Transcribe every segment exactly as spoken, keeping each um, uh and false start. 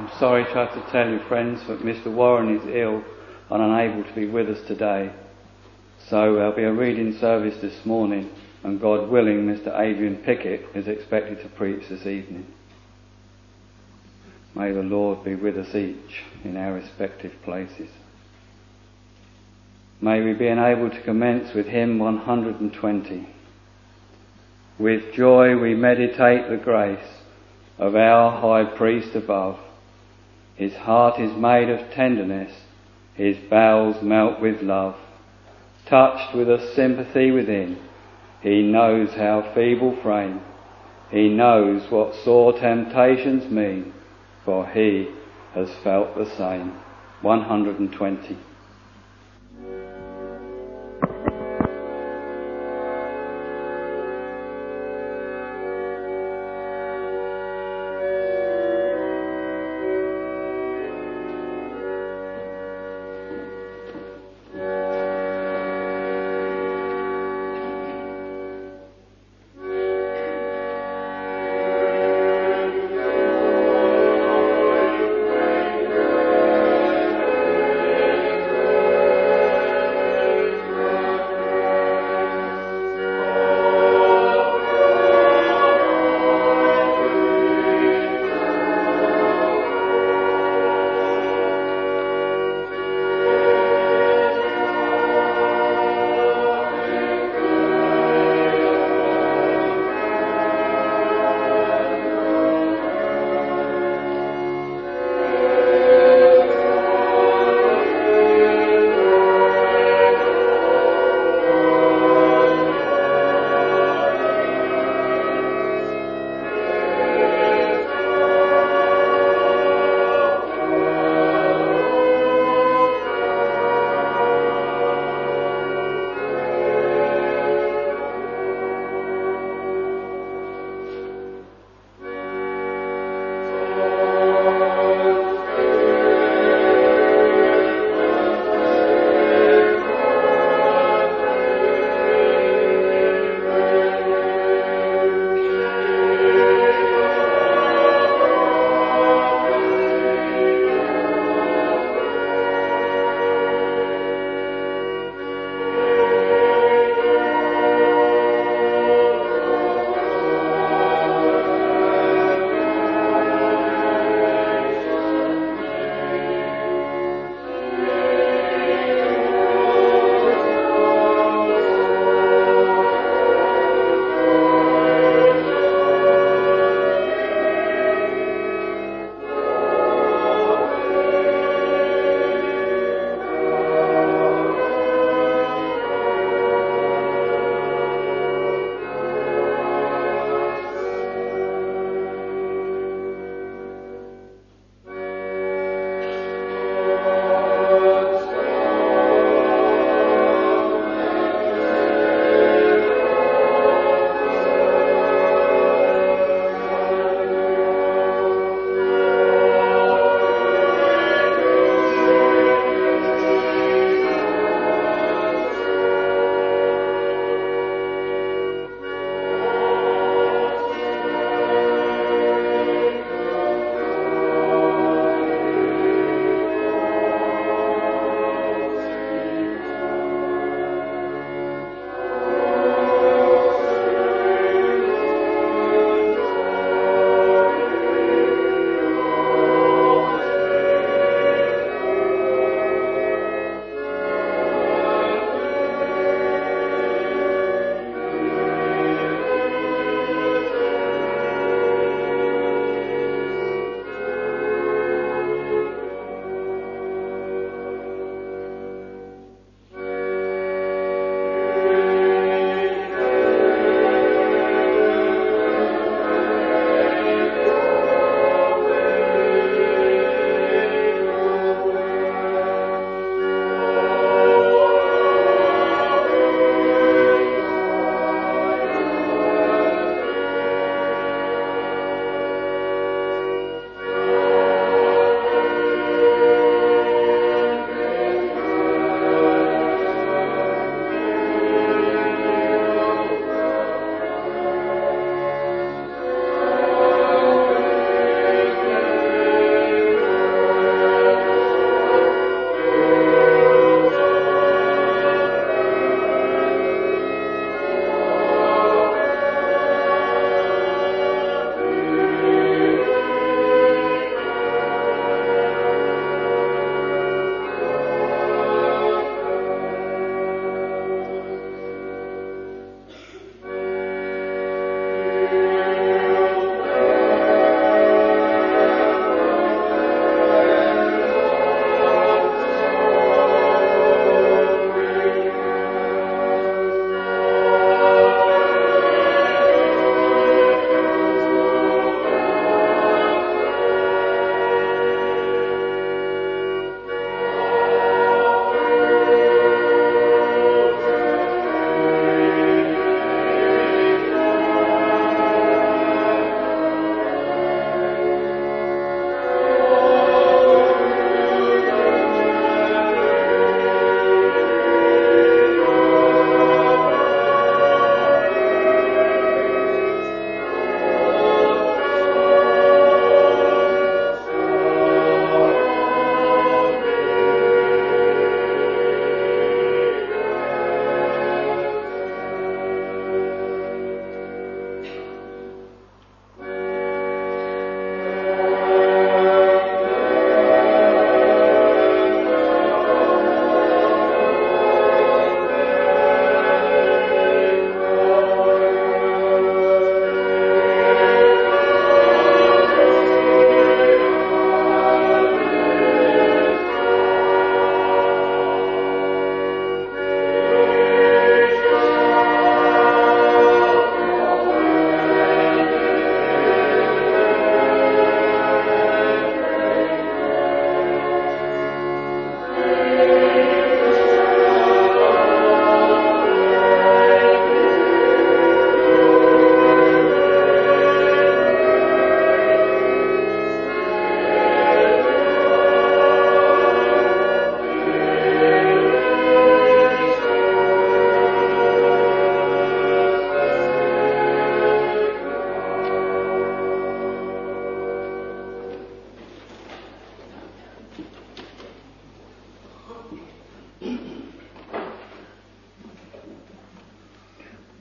I'm sorry to have to tell you, friends, that Mister Warren is ill and unable to be with us today. So there'll be a reading service this morning, and God willing, Mister Adrian Pickett is expected to preach this evening. May the Lord be with us each in our respective places. May we be enabled to commence with hymn one hundred twenty. With joy we meditate the grace of our high priest above. His heart is made of tenderness, his bowels melt with love. Touched with a sympathy within, he knows our feeble frame. He knows what sore temptations mean, for he has felt the same. one hundred twenty.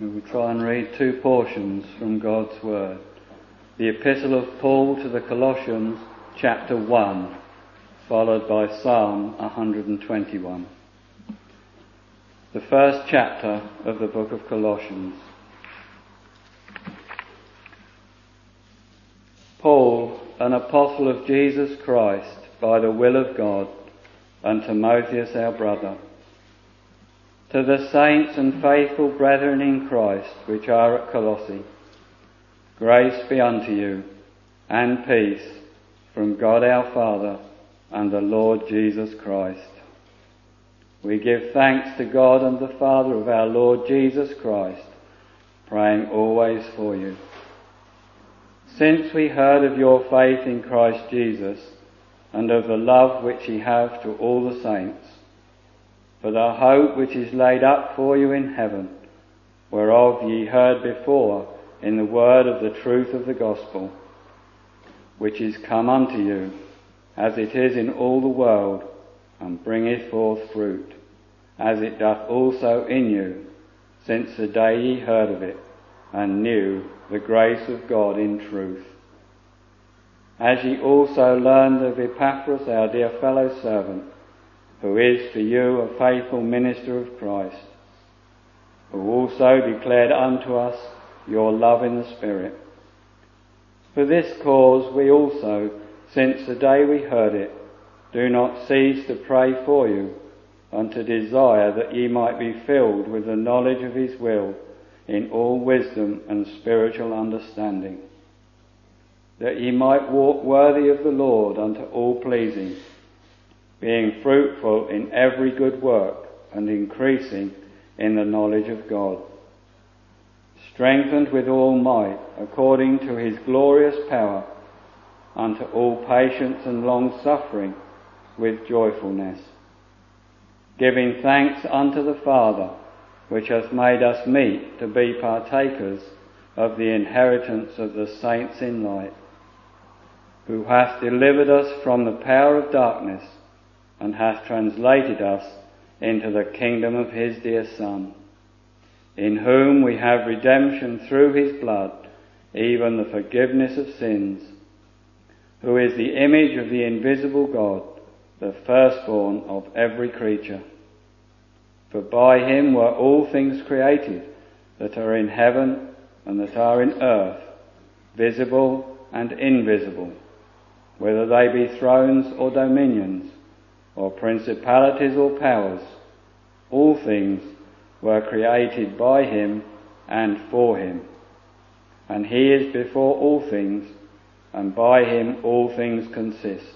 We will try and read two portions from God's Word. The Epistle of Paul to the Colossians, chapter one, followed by Psalm one hundred twenty-one. The first chapter of the book of Colossians. Paul, an apostle of Jesus Christ, by the will of God, and Timotheus our brother, to the saints and faithful brethren in Christ which are at Colossae, grace be unto you, and peace from God our Father and the Lord Jesus Christ. We give thanks to God and the Father of our Lord Jesus Christ, praying always for you. Since we heard of your faith in Christ Jesus, and of the love which ye have to all the saints, for the hope which is laid up for you in heaven, whereof ye heard before in the word of the truth of the gospel, which is come unto you, as it is in all the world, and bringeth forth fruit, as it doth also in you, since the day ye heard of it, and knew the grace of God in truth. As ye also learned of Epaphras, our dear fellow servant, who is to you a faithful minister of Christ, who also declared unto us your love in the Spirit. For this cause we also, since the day we heard it, do not cease to pray for you, and to desire that ye might be filled with the knowledge of his will in all wisdom and spiritual understanding, that ye might walk worthy of the Lord unto all pleasing, being fruitful in every good work and increasing in the knowledge of God, strengthened with all might according to his glorious power, unto all patience and long suffering with joyfulness, giving thanks unto the Father, which hath made us meet to be partakers of the inheritance of the saints in light, who hath delivered us from the power of darkness, and hath translated us into the kingdom of his dear Son, in whom we have redemption through his blood, even the forgiveness of sins, who is the image of the invisible God, the firstborn of every creature. For by him were all things created, that are in heaven and that are in earth, visible and invisible, whether they be thrones or dominions, or principalities or powers. All things were created by him and for him. And he is before all things, and by him all things consist.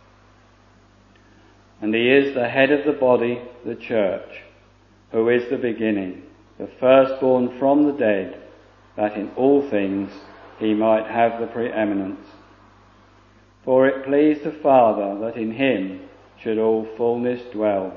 And he is the head of the body, the church, who is the beginning, the firstborn from the dead, that in all things he might have the preeminence. For it pleased the Father that in him should all fullness dwell.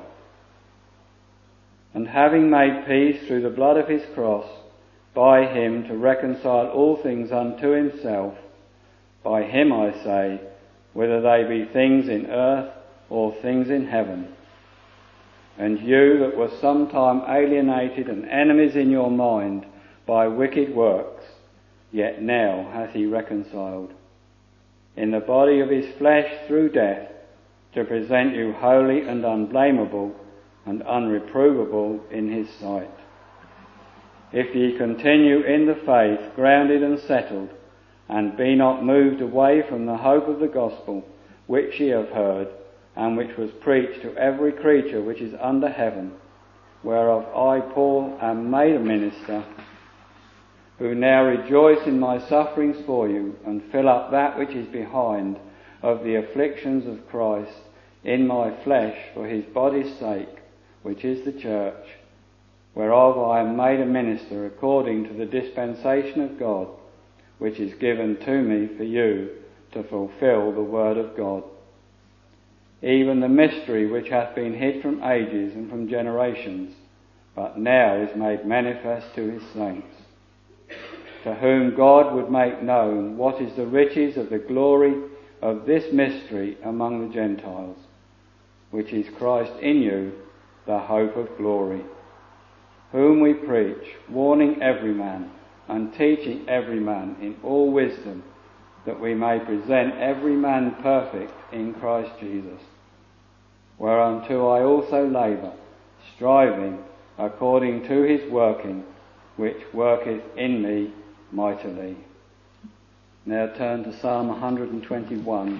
And having made peace through the blood of his cross, by him to reconcile all things unto himself, by him I say, whether they be things in earth or things in heaven. And you that were sometime alienated and enemies in your mind by wicked works, yet now hath he reconciled, in the body of his flesh through death, to present you holy and unblameable and unreprovable in his sight. If ye continue in the faith, grounded and settled, and be not moved away from the hope of the gospel which ye have heard, and which was preached to every creature which is under heaven, whereof I, Paul, am made a minister, who now rejoice in my sufferings for you, and fill up that which is behind of the afflictions of Christ in my flesh for his body's sake, which is the church, whereof I am made a minister according to the dispensation of God, which is given to me for you to fulfill the word of God, even the mystery which hath been hid from ages and from generations, but now is made manifest to his saints, to whom God would make known what is the riches of the glory of this mystery among the Gentiles, which is Christ in you, the hope of glory, whom we preach, warning every man and teaching every man in all wisdom, that we may present every man perfect in Christ Jesus. Whereunto I also labour, striving according to his working, which worketh in me mightily. Now turn to Psalm one hundred twenty-one.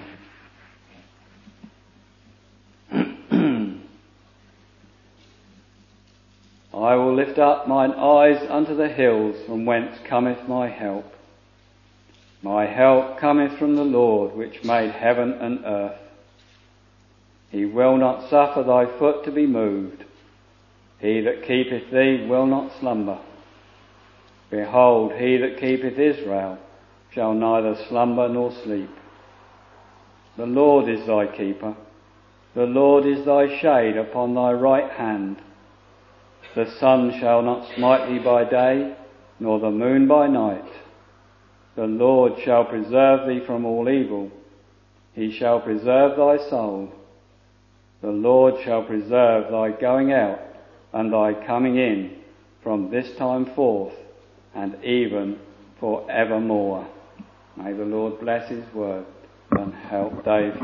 I will lift up mine eyes unto the hills, from whence cometh my help. My help cometh from the Lord, which made heaven and earth. He will not suffer thy foot to be moved. He that keepeth thee will not slumber. Behold, he that keepeth Israel shall neither slumber nor sleep. The Lord is thy keeper. The Lord is thy shade upon thy right hand. The sun shall not smite thee by day, nor the moon by night. The Lord shall preserve thee from all evil. He shall preserve thy soul. The Lord shall preserve thy going out and thy coming in from this time forth and even for evermore. May the Lord bless his word and help Dave.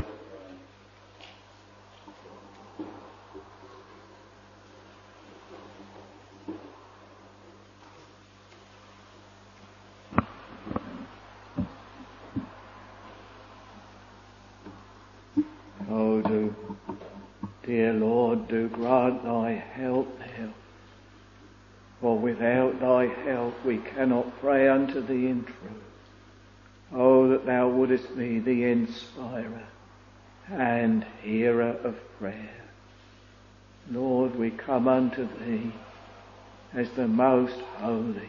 Oh, do, dear Lord, do grant thy help now. For without thy help we cannot pray unto thee in truth. Oh, that thou wouldest be the inspirer and hearer of prayer. Lord, we come unto thee as the most holy,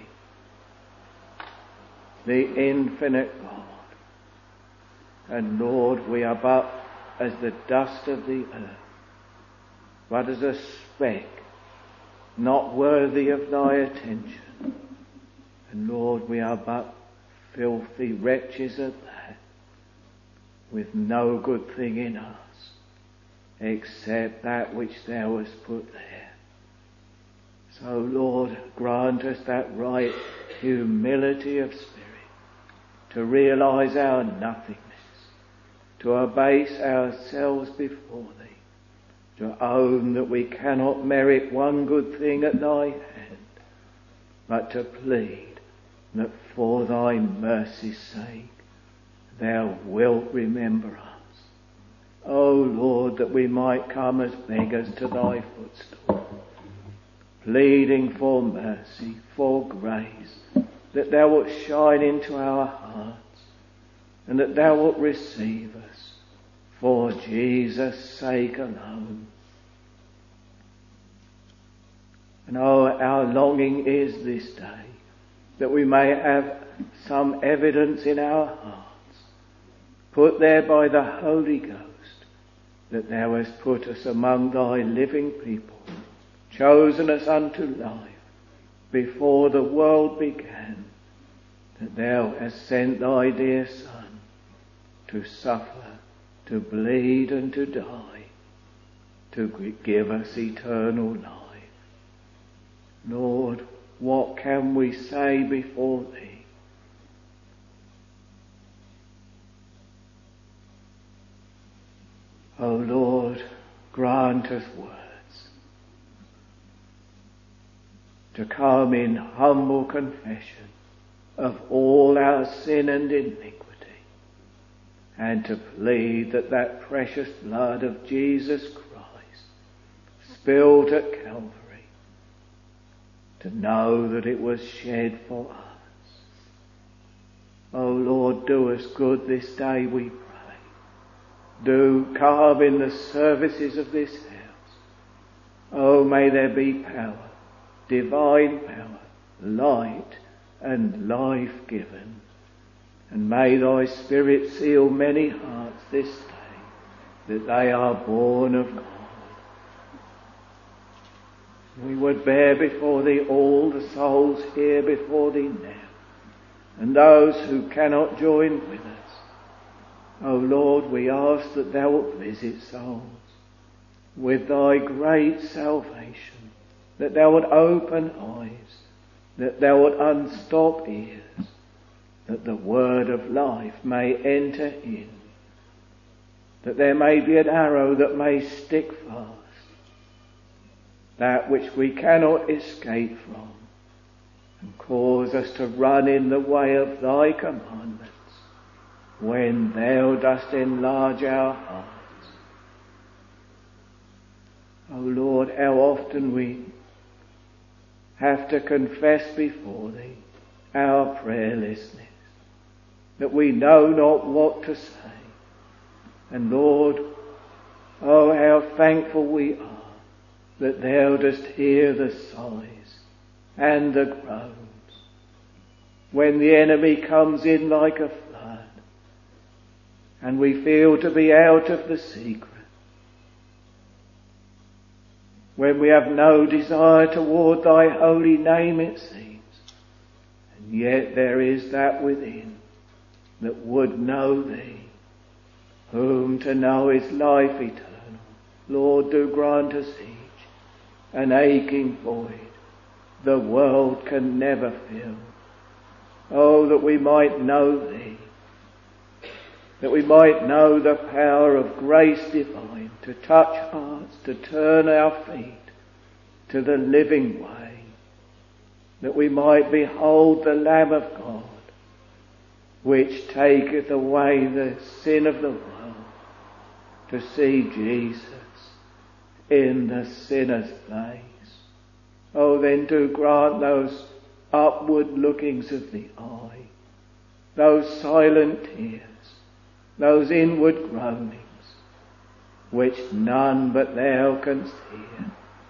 the infinite God. And Lord, we are but as the dust of the earth, but as a speck, not worthy of thy attention. And Lord, we are but filthy wretches at that, with no good thing in us, except that which thou hast put there. So Lord, grant us that right humility of spirit, to realise our nothingness, to abase ourselves before thee, to own that we cannot merit one good thing at thy hand, but to plead that for thy mercy's sake thou wilt remember us. O Lord, that we might come as beggars to thy footstool, pleading for mercy, for grace, that thou wilt shine into our hearts, and that thou wilt receive us for Jesus' sake alone. And oh, our longing is this day that we may have some evidence in our hearts, put there by the Holy Ghost, that thou hast put us among thy living people, chosen us unto life before the world began, that thou hast sent thy dear Son to suffer, to bleed and to die, to give us eternal life. Lord, what can we say before thee? O Lord, grant us words to come in humble confession of all our sin and iniquity, and to plead that that precious blood of Jesus Christ spilled at Calvary, to know that it was shed for us. O Lord, do us good this day, we pray. Do come in the services of this house. Oh, may there be power, divine power, light and life given. And may thy Spirit seal many hearts this day, that they are born of God. We would bear before thee all the souls here before thee now, and those who cannot join with us. O Lord, we ask that thou wilt visit souls with thy great salvation, that thou would open eyes, that thou would unstop ears, that the word of life may enter in, that there may be an arrow that may stick fast, that which we cannot escape from, and cause us to run in the way of thy commandments when thou dost enlarge our hearts. O Lord, how often we have to confess before thee our prayerlessness, that we know not what to say. And Lord, oh how thankful we are that thou dost hear the sighs and the groans when the enemy comes in like a flood and we feel to be out of the secret, when we have no desire toward thy holy name, it seems, and yet there is that within that would know thee, whom to know is life eternal. Lord, do grant us each an aching void the world can never fill. Oh, that we might know thee, that we might know the power of grace divine to touch hearts, to turn our feet to the living way, that we might behold the Lamb of God, which taketh away the sin of the world, to see Jesus in the sinner's place. Oh, then do grant those upward lookings of the eye, those silent tears, those inward groanings, which none but thou canst hear.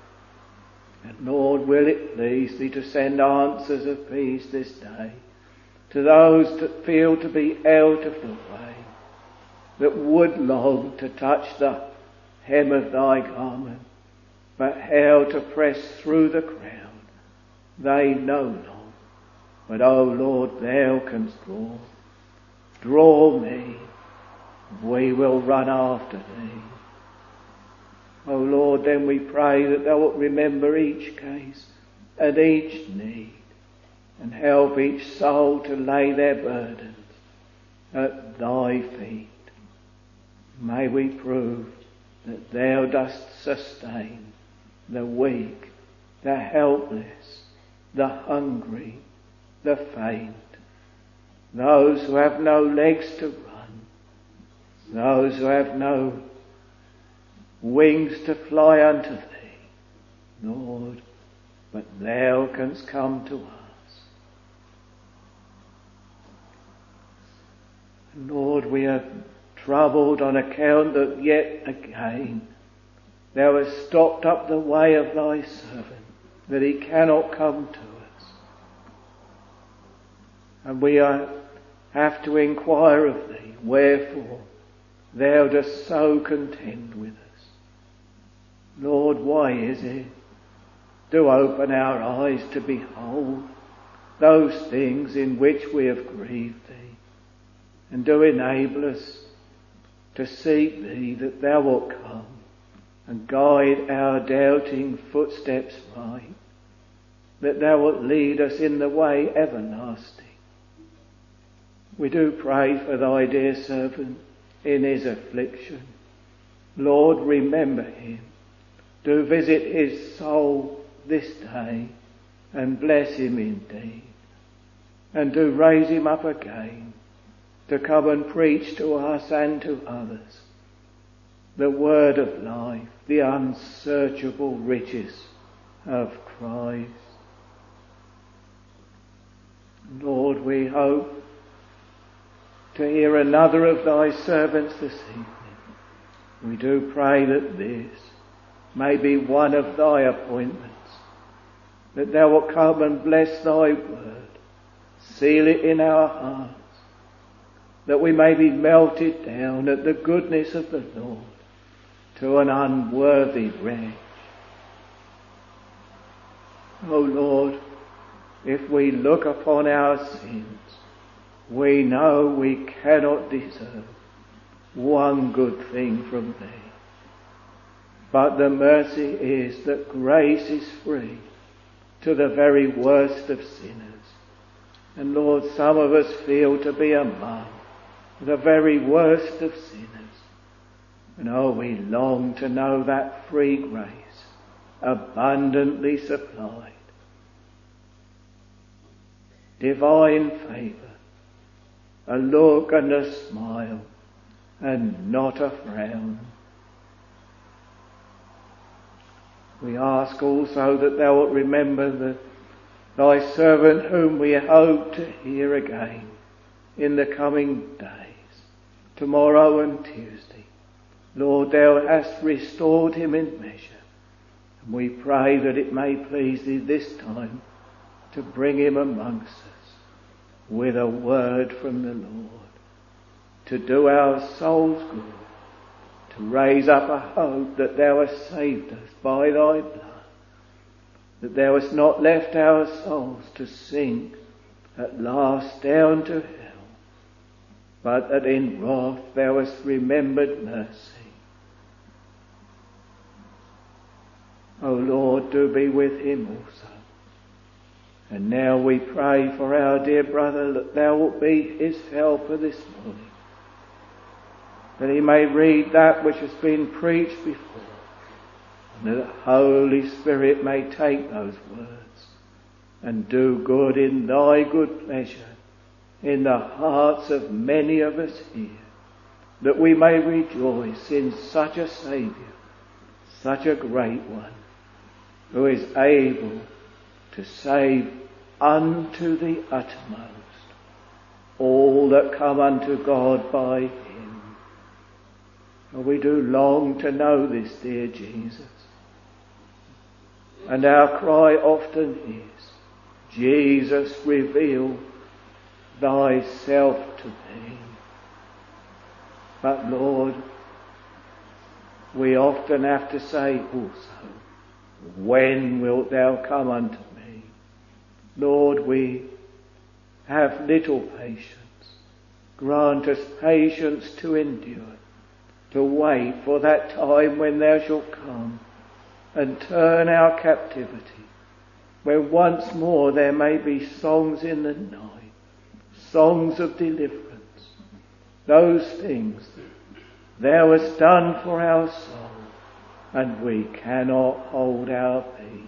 And Lord, will it please thee to send answers of peace this day to those that feel to be out of the way, that would long to touch the hem of thy garment, but how to press through the crowd they know not. But, O Lord, thou canst draw. Draw me, we will run after thee. O Lord, then we pray that thou wilt remember each case and each need, and help each soul to lay their burdens at thy feet. May we prove that thou dost sustain the weak, the helpless, the hungry, the faint, those who have no legs to run, those who have no wings to fly unto thee, Lord, but thou canst come to us. Lord, we are troubled on account that yet again thou hast stopped up the way of thy servant, that he cannot come to us. And we are, have to inquire of thee, wherefore thou dost so contend with us. Lord, why is it? Do open our eyes to behold those things in which we have grieved thee, and do enable us to seek thee, that thou wilt come and guide our doubting footsteps right, that thou wilt lead us in the way everlasting. We do pray for thy dear servant in his affliction. Lord, remember him. Do visit his soul this day and bless him indeed. And do raise him up again to come and preach to us and to others the word of life, the unsearchable riches of Christ. Lord, we hope to hear another of thy servants this evening. We do pray that this may be one of thy appointments, that thou wilt come and bless thy word, seal it in our hearts, that we may be melted down at the goodness of the Lord to an unworthy wretch. O Lord, if we look upon our sins, we know we cannot deserve one good thing from thee. But the mercy is that grace is free to the very worst of sinners. And Lord, some of us feel to be among the very worst of sinners. And oh, we long to know that free grace abundantly supplied. Divine favour, a look and a smile, and not a frown. We ask also that thou wilt remember the, thy servant whom we hope to hear again in the coming days, tomorrow and Tuesday. Lord, thou hast restored him in measure, and we pray that it may please thee this time to bring him amongst us with a word from the Lord, to do our souls good, to raise up a hope that thou hast saved us by thy blood, that thou hast not left our souls to sink at last down to hell, but that in wrath thou hast remembered mercy. O Lord, do be with him also. And now we pray for our dear brother that thou wilt be his helper this morning, that he may read that which has been preached before, and that the Holy Spirit may take those words and do good in thy good pleasure in the hearts of many of us here, that we may rejoice in such a Saviour, such a great one, who is able to save unto the uttermost all that come unto God by him. And we do long to know this, dear Jesus. And our cry often is, Jesus, reveal thyself to me. But Lord, we often have to say also, when wilt thou come unto me? Lord, we have little patience. Grant us patience to endure, to wait for that time when thou shalt come and turn our captivity, where once more there may be songs in the night, songs of deliverance, those things thou hast done for our soul, and we cannot hold our peace.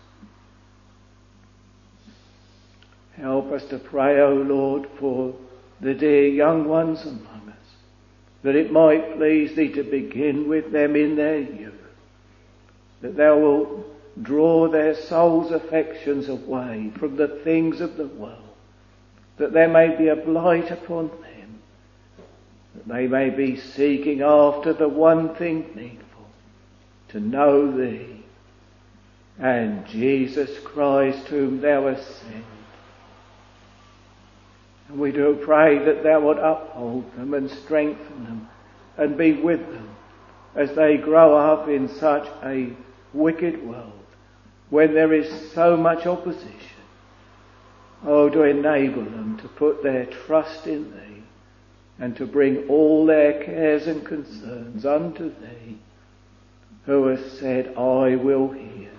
Help us to pray, O Lord, for the dear young ones among us, that it might please thee to begin with them in their youth, that thou wilt draw their souls' affections away from the things of the world, that there may be a blight upon them, that they may be seeking after the one thing needful, to know thee and Jesus Christ whom thou hast sent. And we do pray that thou wilt uphold them and strengthen them and be with them as they grow up in such a wicked world when there is so much opposition. Oh, to enable them to put their trust in thee and to bring all their cares and concerns unto thee, who has said, I will hear.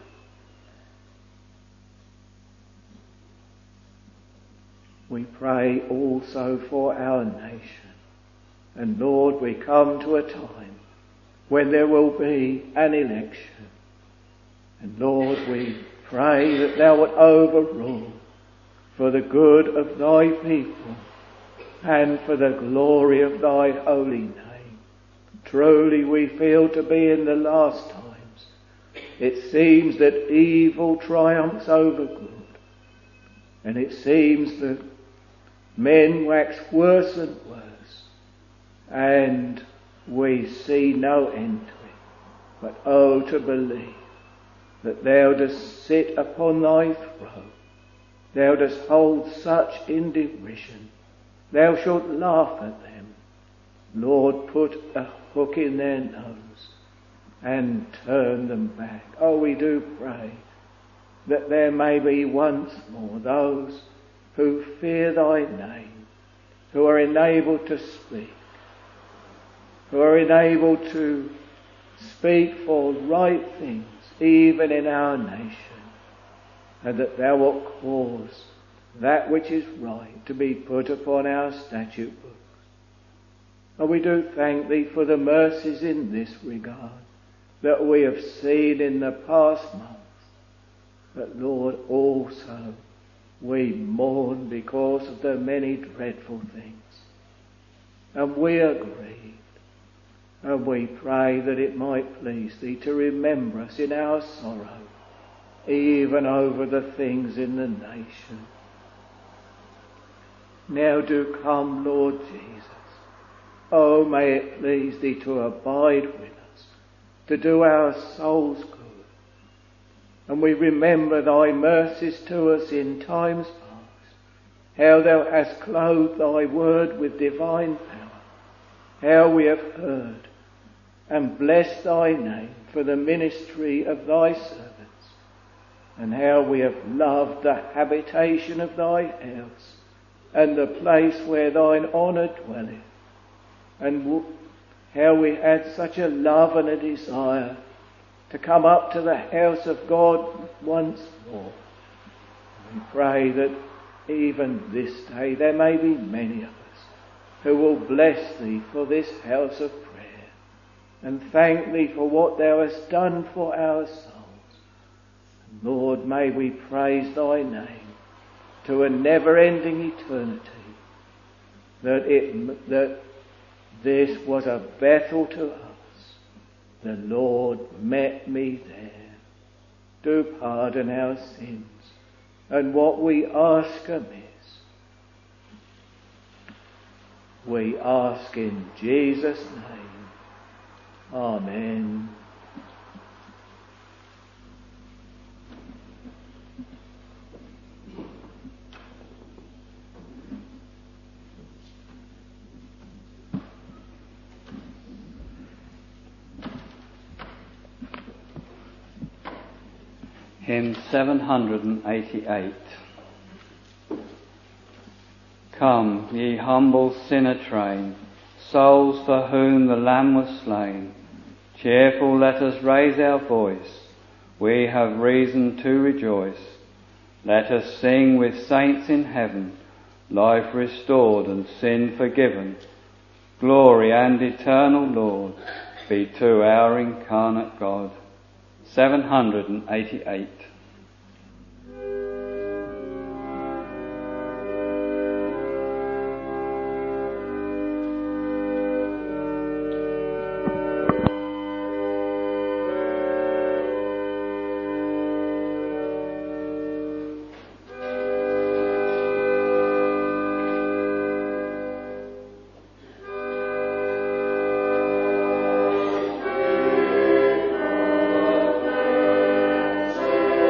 We pray also for our nation. And Lord, we come to a time when there will be an election. And Lord, we pray that thou wilt overrule for the good of thy people and for the glory of thy holy name. Truly we feel to be in the last times. It seems that evil triumphs over good. And it seems that men wax worse and worse. And we see no end to it. But oh, to believe that thou dost sit upon thy throne. Thou dost hold such in derision. Thou shalt laugh at them. Lord, put a hook in their nose and turn them back. Oh, we do pray that there may be once more those who fear thy name, who are enabled to speak, who are enabled to speak for right things, even in our nation, and that thou wilt cause that which is right to be put upon our statute books. And we do thank thee for the mercies in this regard that we have seen in the past months. But Lord, also we mourn because of the many dreadful things. And we are grieved. And we pray that it might please thee to remember us in our sorrow, even over the things in the nation. Now do come, Lord Jesus. Oh, may it please thee to abide with us, to do our souls good. And we remember thy mercies to us in times past, how thou hast clothed thy word with divine power, how we have heard and blessed thy name for the ministry of thy servants, and how we have loved the habitation of thy house and the place where thine honour dwelleth, and w- how we had such a love and a desire to come up to the house of God once more. We pray that even this day there may be many of us who will bless thee for this house of prayer and thank thee for what thou hast done for our souls. And Lord, may we praise thy name to a never-ending eternity, that it that this was a Bethel to us. The Lord met me there. Do pardon our sins and what we ask amiss. We ask in Jesus' name. Amen. Hymn seven eighty-eight. Come, ye humble sinner train, souls for whom the Lamb was slain. Cheerful let us raise our voice, we have reason to rejoice. Let us sing with saints in heaven, life restored and sin forgiven. Glory and eternal Lord be to our incarnate God. seven eighty-eight. Thank you.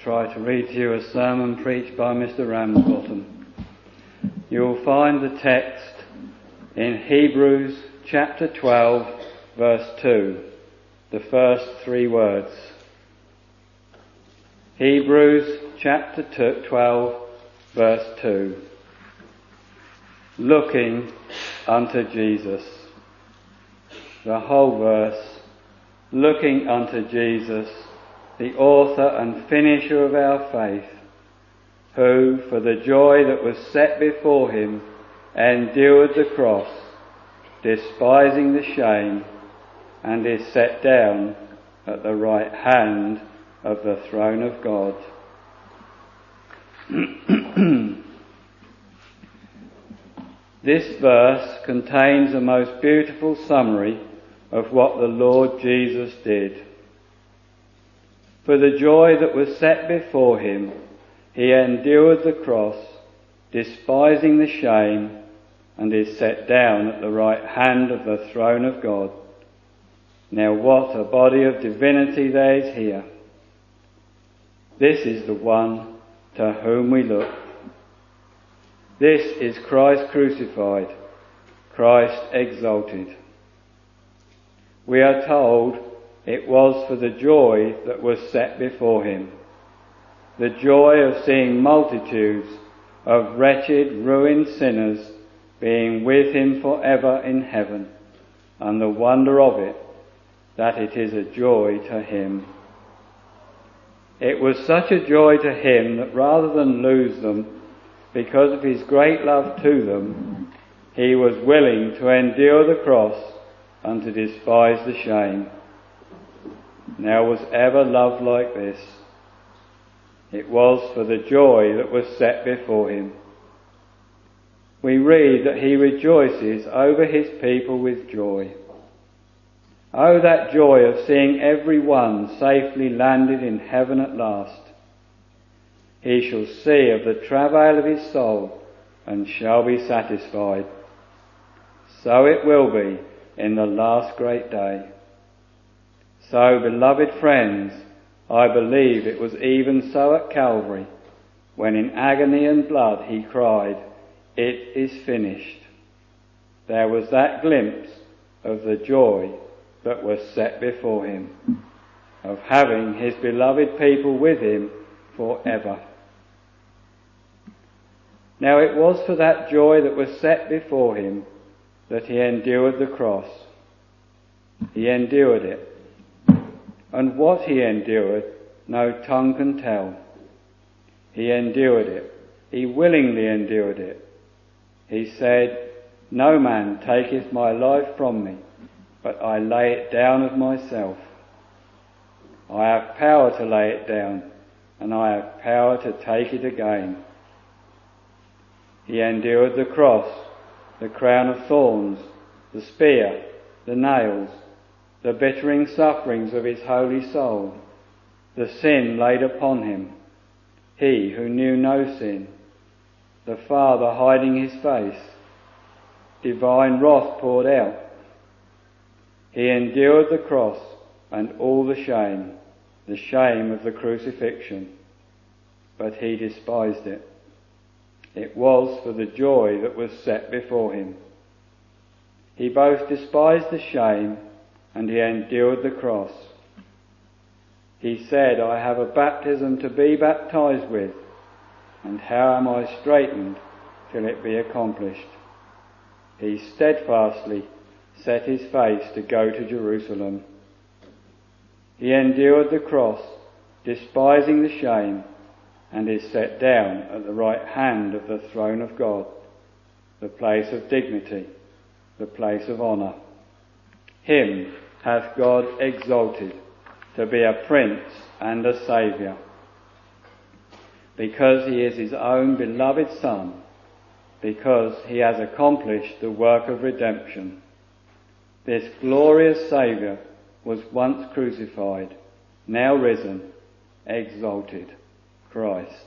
try to read to you a sermon preached by Mister Ramsbottom. You'll find the text in Hebrews chapter twelve, verse two, the first three words. Hebrews chapter twelve, verse two. Looking unto Jesus. The whole verse. Looking unto Jesus, the author and finisher of our faith, who, for the joy that was set before him, endured the cross, despising the shame, and is set down at the right hand of the throne of God. This verse contains a most beautiful summary of what the Lord Jesus did. For the joy that was set before him, he endured the cross, despising the shame, and is set down at the right hand of the throne of God. Now what a body of divinity there is here. This is the one to whom we look. This is Christ crucified, Christ exalted. We are told it was for the joy that was set before him, the joy of seeing multitudes of wretched, ruined sinners being with him forever in heaven, and the wonder of it, that it is a joy to him. It was such a joy to him that rather than lose them, because of his great love to them, he was willing to endure the cross and to despise the shame. Now was ever love like this? It was for the joy that was set before him. We read that he rejoices over his people with joy. Oh, that joy of seeing every one safely landed in heaven at last. He shall see of the travail of his soul and shall be satisfied. So it will be in the last great day. So, beloved friends, I believe it was even so at Calvary, when in agony and blood he cried, "It is finished." There was that glimpse of the joy that was set before him, of having his beloved people with him forever. Now it was for that joy that was set before him that he endured the cross. He endured it. And what he endured, no tongue can tell. He endured it. He willingly endured it. He said, "No man taketh my life from me, but I lay it down of myself. I have power to lay it down, and I have power to take it again." He endured the cross, the crown of thorns, the spear, the nails, the bittering sufferings of his holy soul, the sin laid upon him, he who knew no sin, the Father hiding his face, divine wrath poured out. He endured the cross and all the shame, the shame of the crucifixion, but he despised it. It was for the joy that was set before him. He both despised the shame and he endured the cross. He said, "I have a baptism to be baptized with, and how am I straitened till it be accomplished?" He steadfastly set his face to go to Jerusalem. He endured the cross, despising the shame, and is set down at the right hand of the throne of God, the place of dignity, the place of honour. Him hath God exalted to be a prince and a saviour, because he is his own beloved Son, because he has accomplished the work of redemption. This glorious Saviour was once crucified, now risen, exalted, Christ.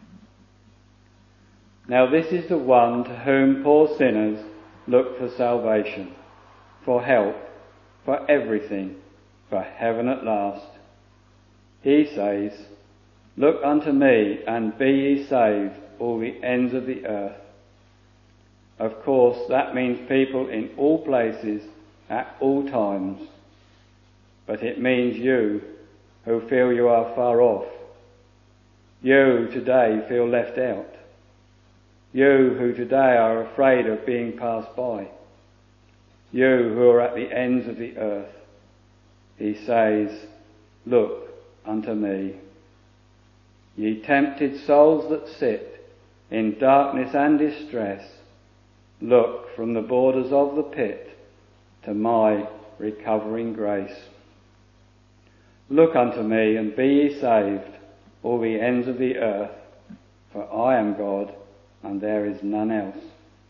Now this is the one to whom poor sinners look for salvation, for help, for everything, for heaven at last. He says, Look unto me, and be ye saved, all the ends of the earth. Of course, that means people in all places, at all times. But it means you, who feel you are far off. You who today feel left out. You who today are afraid of being passed by. You who are at the ends of the earth. He says, look unto me. Ye tempted souls that sit in darkness and distress, look from the borders of the pit to my recovering grace. Look unto me, and be ye saved, all the ends of the earth, for I am God, and there is none else.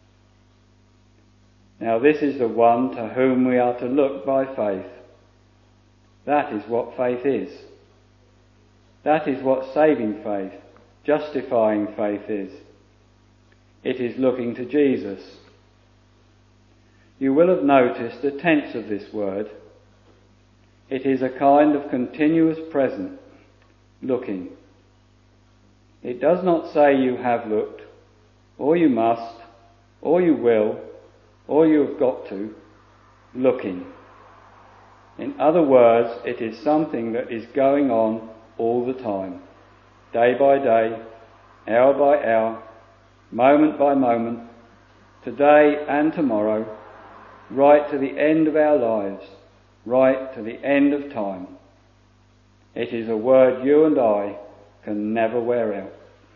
Now this is the one to whom we are to look by faith. That is what faith is. That is what saving faith, justifying faith is. It is looking to Jesus. You will have noticed the tense of this word. It is a kind of continuous present, looking. It does not say you have looked, or you must, or you will, or you have got to, looking. In other words, it is something that is going on all the time, day by day, hour by hour, moment by moment, today and tomorrow, right to the end of our lives, right to the end of time. It is a word you and I can never wear out.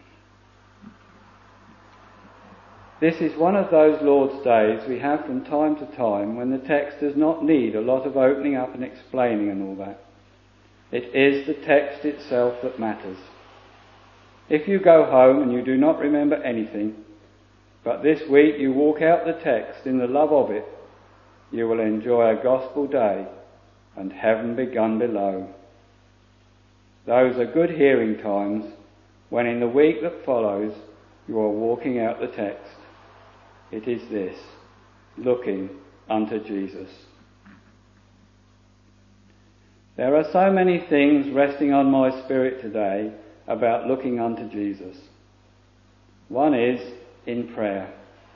This is one of those Lord's days we have from time to time when the text does not need a lot of opening up and explaining and all that. It is the text itself that matters. If you go home and you do not remember anything, but this week you walk out the text in the love of it, you will enjoy a gospel day and heaven begun below. Those are good hearing times when in the week that follows you are walking out the text. It is this, looking unto Jesus. There are so many things resting on my spirit today about looking unto Jesus. One is in prayer.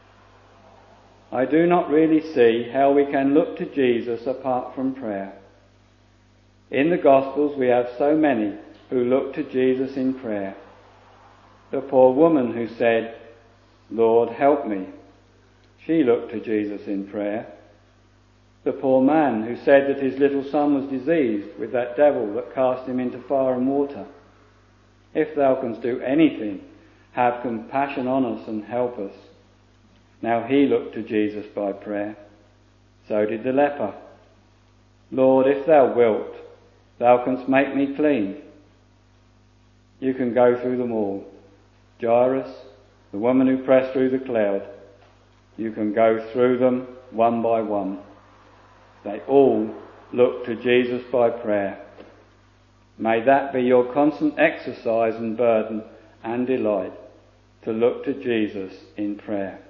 I do not really see how we can look to Jesus apart from prayer. In the Gospels we have so many who look to Jesus in prayer. The poor woman who said, Lord, help me. She looked to Jesus in prayer. The poor man who said that his little son was diseased with that devil that cast him into fire and water. If thou canst do anything, have compassion on us and help us. Now he looked to Jesus by prayer. So did the leper. Lord, if thou wilt, thou canst make me clean. You can go through them all. Jairus, the woman who pressed through the cloud. You can go through them one by one. They all look to Jesus by prayer. May that be your constant exercise and burden and delight, to look to Jesus in prayer.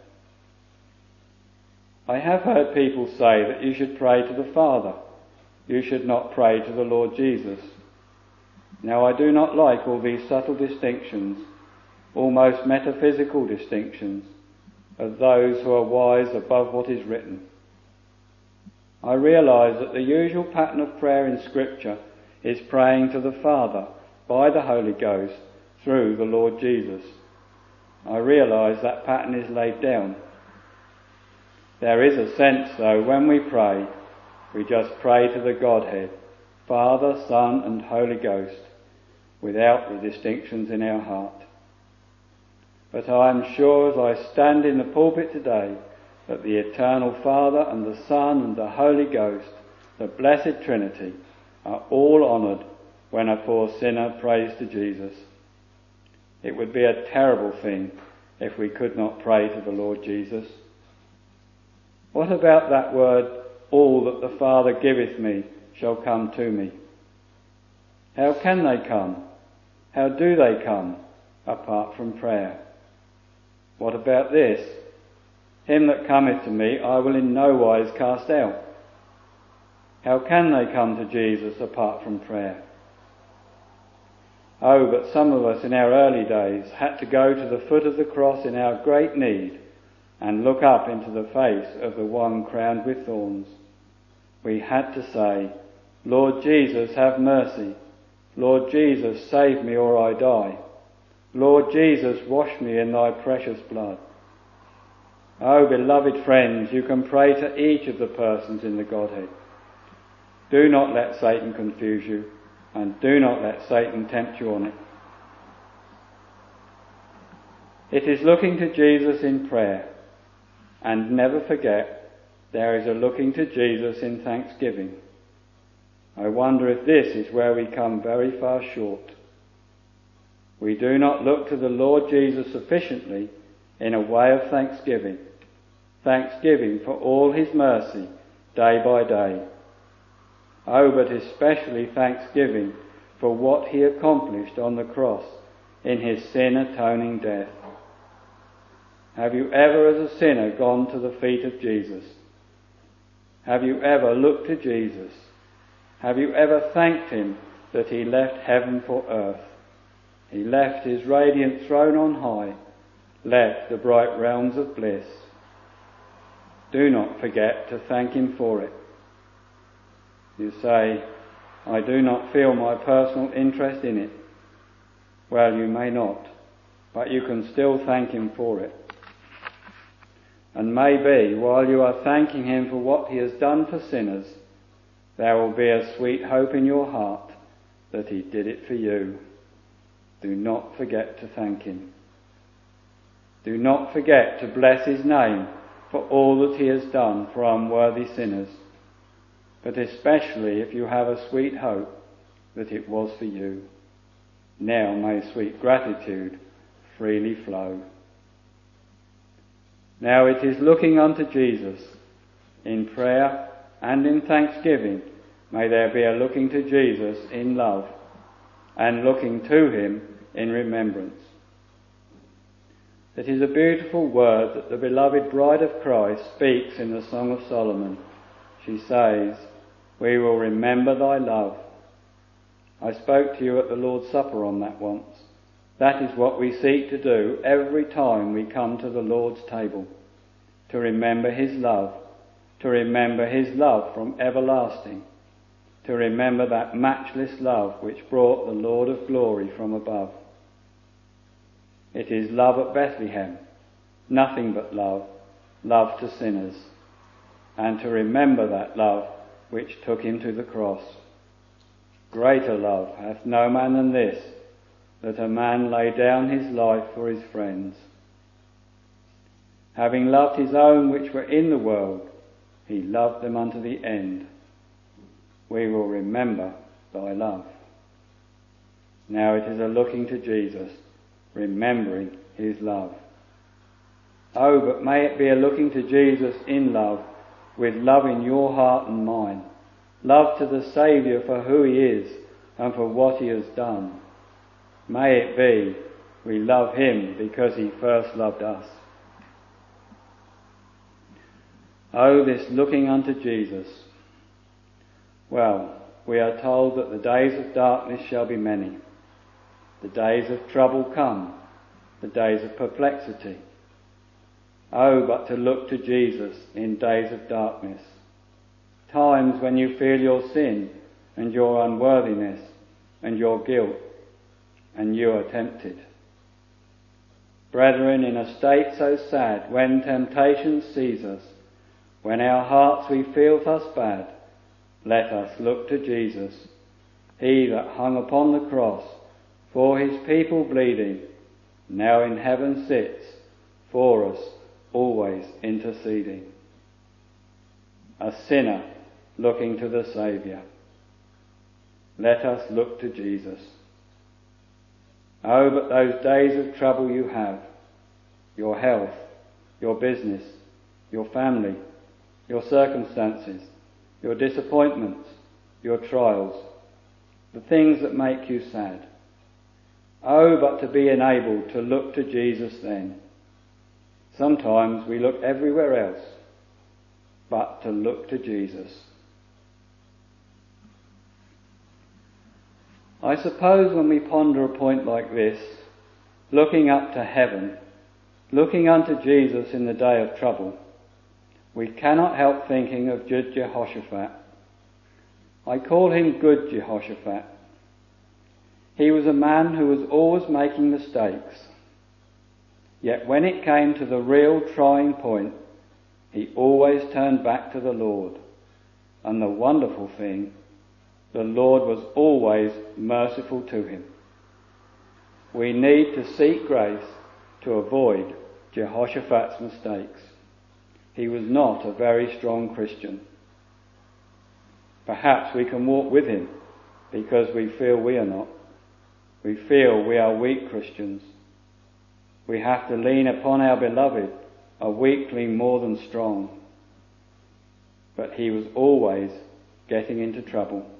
I have heard people say that you should pray to the Father. You should not pray to the Lord Jesus. Now I do not like all these subtle distinctions, almost metaphysical distinctions, of those who are wise above what is written. I realise that the usual pattern of prayer in Scripture is praying to the Father by the Holy Ghost through the Lord Jesus. I realise that pattern is laid down. There is a sense, though, when we pray, we just pray to the Godhead, Father, Son and Holy Ghost, without the distinctions in our heart. But I am sure as I stand in the pulpit today that the eternal Father and the Son and the Holy Ghost, the blessed Trinity, are all honoured when a poor sinner prays to Jesus. It would be a terrible thing if we could not pray to the Lord Jesus. What about that word, all that the Father giveth me shall come to me? How can they come? How do they come apart from prayer? What about this? Him that cometh to me I will in no wise cast out. How can they come to Jesus apart from prayer? Oh, but some of us in our early days had to go to the foot of the cross in our great need and look up into the face of the one crowned with thorns. We had to say, Lord Jesus, have mercy. Lord Jesus, save me or I die. Lord Jesus, wash me in thy precious blood. Oh, beloved friends, you can pray to each of the persons in the Godhead. Do not let Satan confuse you, and do not let Satan tempt you on it. It is looking to Jesus in prayer, and never forget there is a looking to Jesus in thanksgiving. I wonder if this is where we come very far short. We do not look to the Lord Jesus sufficiently in a way of thanksgiving, thanksgiving for all his mercy day by day. Oh, but especially thanksgiving for what he accomplished on the cross in his sin-atoning death. Have you ever as a sinner gone to the feet of Jesus? Have you ever looked to Jesus? Have you ever thanked him that he left heaven for earth? He left his radiant throne on high, left the bright realms of bliss. Do not forget to thank him for it. You say, I do not feel my personal interest in it. Well, you may not, but you can still thank him for it. And maybe while you are thanking him for what he has done for sinners, there will be a sweet hope in your heart that he did it for you. Do not forget to thank him. Do not forget to bless his name for all that he has done for unworthy sinners, but especially if you have a sweet hope that it was for you. Now may sweet gratitude freely flow. Now it is looking unto Jesus in prayer and in thanksgiving. May there be a looking to Jesus in love and looking to him in remembrance. It is a beautiful word that the beloved bride of Christ speaks in the Song of Solomon. She says, we will remember thy love. I spoke to you at the Lord's Supper on that once. That is what we seek to do every time we come to the Lord's table, to remember his love, to remember his love from everlasting, to remember that matchless love which brought the Lord of glory from above. It is love at Bethlehem, nothing but love, love to sinners, and to remember that love which took him to the cross. Greater love hath no man than this, that a man lay down his life for his friends. Having loved his own which were in the world, he loved them unto the end. We will remember thy love. Now it is a looking to Jesus, remembering his love. Oh, but may it be a looking to Jesus in love, with love in your heart and mine. Love to the Saviour for who he is and for what he has done. May it be we love him because he first loved us. Oh, this looking unto Jesus. Well, we are told that the days of darkness shall be many. The days of trouble come, the days of perplexity. Oh, but to look to Jesus in days of darkness. Times when you feel your sin and your unworthiness and your guilt, and you are tempted. Brethren, in a state so sad, when temptation seize us, when our hearts we feel thus bad, let us look to Jesus, he that hung upon the cross, for his people bleeding, now in heaven sits, for us always interceding. A sinner looking to the Saviour. Let us look to Jesus. Oh, but those days of trouble you have, your health, your business, your family, your circumstances, your disappointments, your trials, the things that make you sad. Oh, but to be enabled to look to Jesus then. Sometimes we look everywhere else, but to look to Jesus. I suppose when we ponder a point like this, looking up to heaven, looking unto Jesus in the day of trouble, we cannot help thinking of good Jehoshaphat. I call him good Jehoshaphat. He was a man who was always making mistakes, yet when it came to the real trying point, he always turned back to the Lord. And the wonderful thing, the Lord was always merciful to him. We need to seek grace to avoid Jehoshaphat's mistakes. He was not a very strong Christian. Perhaps we can walk with him because we feel we are not. We feel we are weak Christians. We have to lean upon our beloved, a weakling more than strong. But he was always getting into trouble.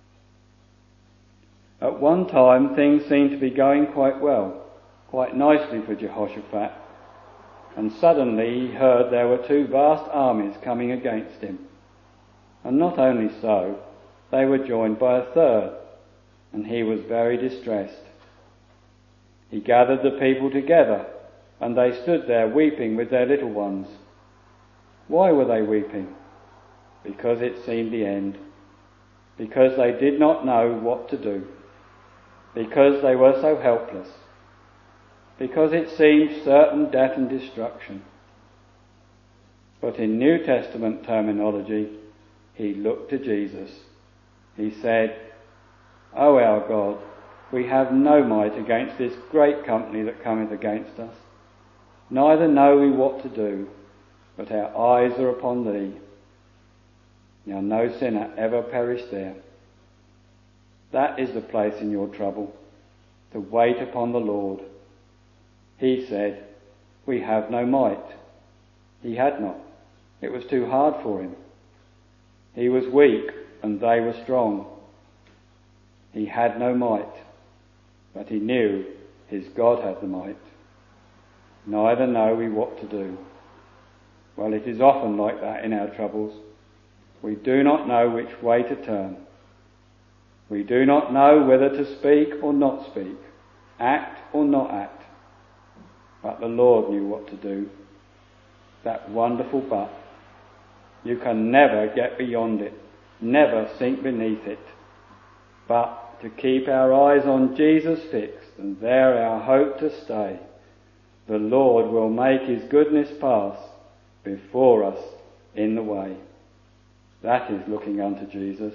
At one time, things seemed to be going quite well, quite nicely for Jehoshaphat, and suddenly he heard there were two vast armies coming against him. And not only so, they were joined by a third, and he was very distressed. He gathered the people together, and they stood there weeping with their little ones. Why were they weeping? Because it seemed the end. Because they did not know what to do. Because they were so helpless. Because it seemed certain death and destruction. But in New Testament terminology, he looked to Jesus. He said, O our God, we have no might against this great company that cometh against us. Neither know we what to do, but our eyes are upon thee. Now no sinner ever perished there. That is the place in your trouble, to wait upon the Lord. He said, we have no might. He had not. It was too hard for him. He was weak and they were strong. He had no might, but he knew his God had the might. Neither know we what to do. Well, it is often like that in our troubles. We do not know which way to turn. We do not know whether to speak or not speak, act or not act. But the Lord knew what to do. That wonderful but. You can never get beyond it, never sink beneath it. But to keep our eyes on Jesus fixed and there our hope to stay, the Lord will make his goodness pass before us in the way. That is looking unto Jesus.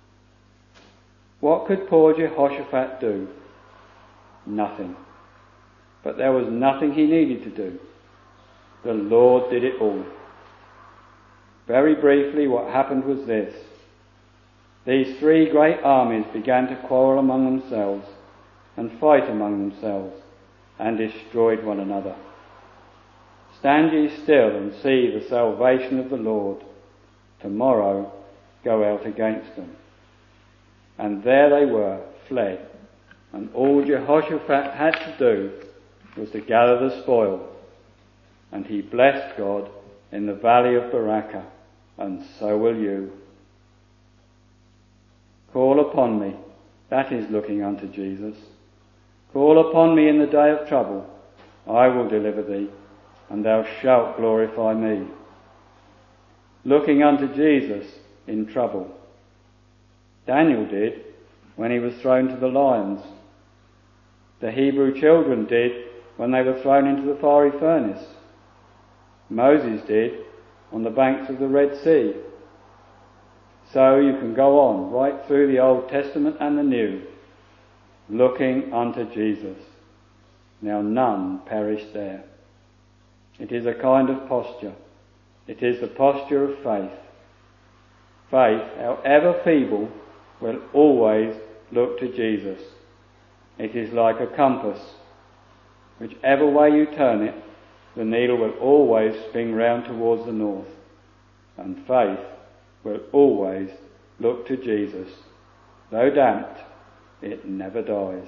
What could poor Jehoshaphat do? Nothing. But there was nothing he needed to do. The Lord did it all. Very briefly, what happened was this. These three great armies began to quarrel among themselves and fight among themselves and destroyed one another. Stand ye still and see the salvation of the Lord. Tomorrow go out against them. And there they were, fled, and all Jehoshaphat had to do was to gather the spoil. And he blessed God in the valley of Barakah, and so will you. Call upon me, that is looking unto Jesus. Call upon me in the day of trouble, I will deliver thee, and thou shalt glorify me. Looking unto Jesus in trouble. Daniel did when he was thrown to the lions. The Hebrew children did when they were thrown into the fiery furnace. Moses did on the banks of the Red Sea. So you can go on right through the Old Testament and the New, looking unto Jesus. Now none perished there. It is a kind of posture. It is the posture of faith. Faith, however feeble, will always look to Jesus. It is like a compass. Whichever way you turn it, the needle will always spin round towards the north. And faith will always look to Jesus. Though damped, it never dies.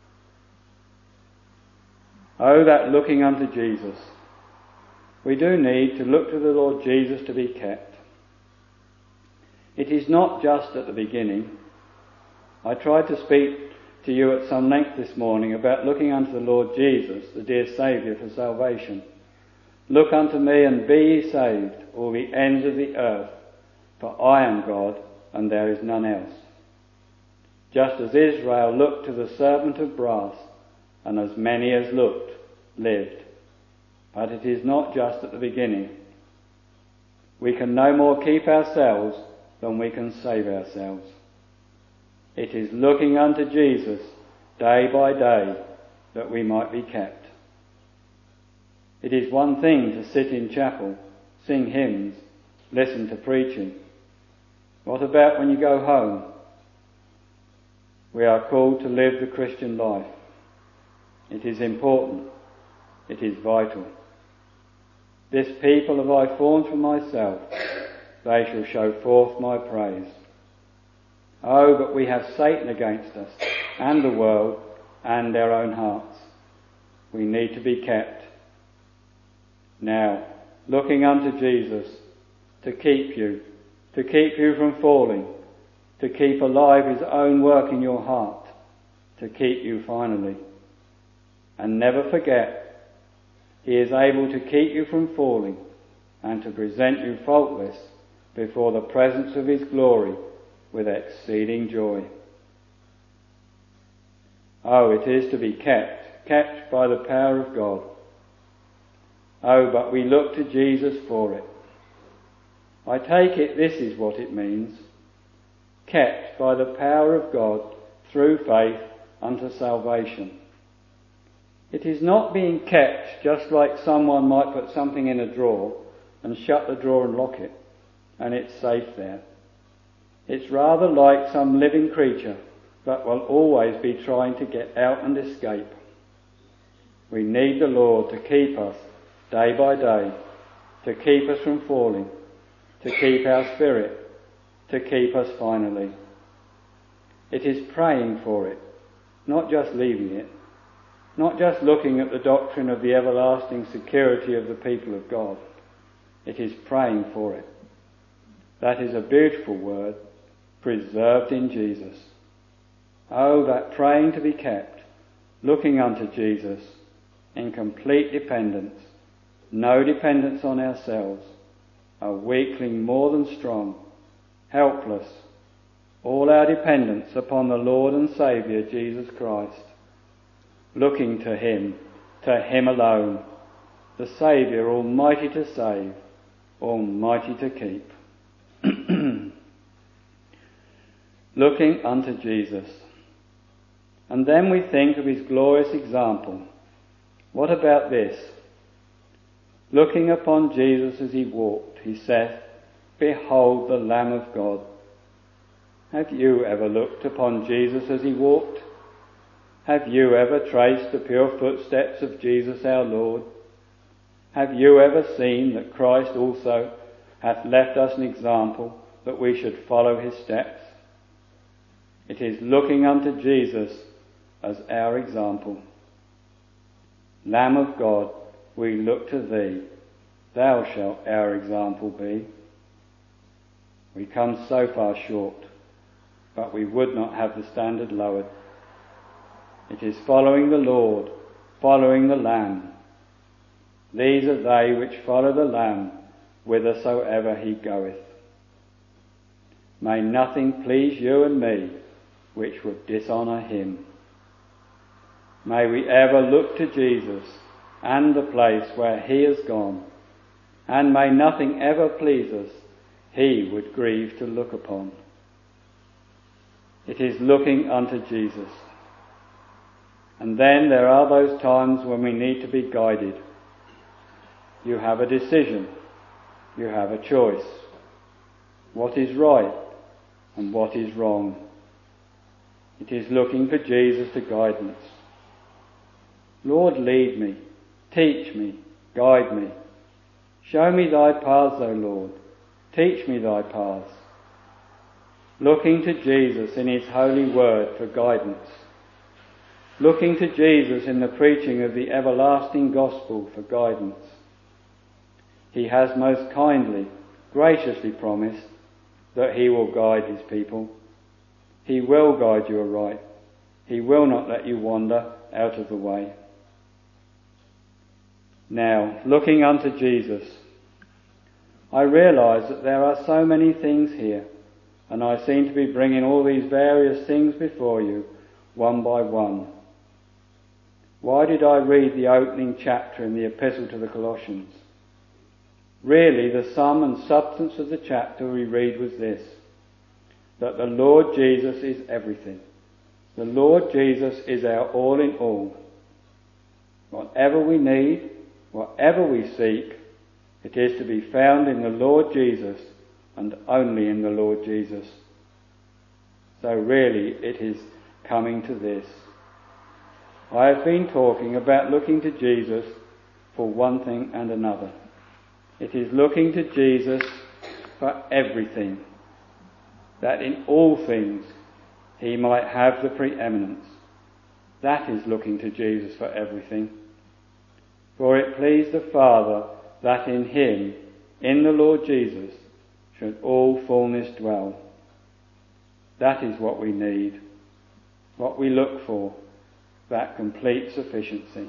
Oh, that looking unto Jesus. We do need to look to the Lord Jesus to be kept. It is not just at the beginning. I tried to speak to you at some length this morning about looking unto the Lord Jesus, the dear Saviour, for salvation. Look unto me and be ye saved, all the ends of the earth, for I am God and there is none else. Just as Israel looked to the serpent of brass, and as many as looked lived. But it is not just at the beginning. We can no more keep ourselves than we can save ourselves. It is looking unto Jesus day by day that we might be kept. It is one thing to sit in chapel, sing hymns, listen to preaching. What about when you go home? We are called to live the Christian life. It is important. It is vital. This people have I formed for myself. They shall show forth my praise. Oh, but we have Satan against us, and the world, and our own hearts. We need to be kept. Now, looking unto Jesus to keep you, to keep you from falling, to keep alive his own work in your heart, to keep you finally. And never forget, he is able to keep you from falling and to present you faultless before the presence of his glory with exceeding joy. Oh, it is to be kept, kept by the power of God. Oh, but we look to Jesus for it. I take it this is what it means. Kept by the power of God through faith unto salvation. It is not being kept just like someone might put something in a drawer and shut the drawer and lock it, and it's safe there. It's rather like some living creature that will always be trying to get out and escape. We need the Lord to keep us day by day, to keep us from falling, to keep our spirit, to keep us finally. It is praying for it, not just leaving it, not just looking at the doctrine of the everlasting security of the people of God. It is praying for it. That is a beautiful word, preserved in Jesus. Oh, that praying to be kept, looking unto Jesus in complete dependence, no dependence on ourselves, a weakling more than strong, helpless, all our dependence upon the Lord and Saviour Jesus Christ, looking to him, to him alone, the Saviour almighty to save, almighty to keep. Looking unto Jesus. And then we think of his glorious example. What about this? Looking upon Jesus as he walked, he saith, Behold the Lamb of God. Have you ever looked upon Jesus as he walked? Have you ever traced the pure footsteps of Jesus our Lord? Have you ever seen that Christ also hath left us an example that we should follow his steps? It is looking unto Jesus as our example. Lamb of God, we look to thee. Thou shalt our example be. We come so far short, but we would not have the standard lowered. It is following the Lord, following the Lamb. These are they which follow the Lamb whithersoever he goeth. May nothing please you and me which would dishonour him. May we ever look to Jesus and the place where he has gone, and may nothing ever please us he would grieve to look upon. It is looking unto Jesus. And then there are those times when we need to be guided. You have a decision. You have a choice. What is right and what is wrong? It is looking for Jesus to guidance. Lord, lead me, teach me, guide me. Show me thy paths, O Lord. Teach me thy paths. Looking to Jesus in his holy word for guidance. Looking to Jesus in the preaching of the everlasting gospel for guidance. He has most kindly, graciously promised that he will guide his people. He will guide you aright. He will not let you wander out of the way. Now, looking unto Jesus, I realise that there are so many things here, and I seem to be bringing all these various things before you, one by one. Why did I read the opening chapter in the Epistle to the Colossians? Really, the sum and substance of the chapter we read was this, that the Lord Jesus is everything. The Lord Jesus is our all in all. Whatever we need, whatever we seek, it is to be found in the Lord Jesus and only in the Lord Jesus. So really it is coming to this. I have been talking about looking to Jesus for one thing and another. It is looking to Jesus for everything, that in all things he might have the preeminence. That is looking to Jesus for everything. For it pleased the Father that in him, in the Lord Jesus, should all fullness dwell. That is what we need, what we look for, that complete sufficiency.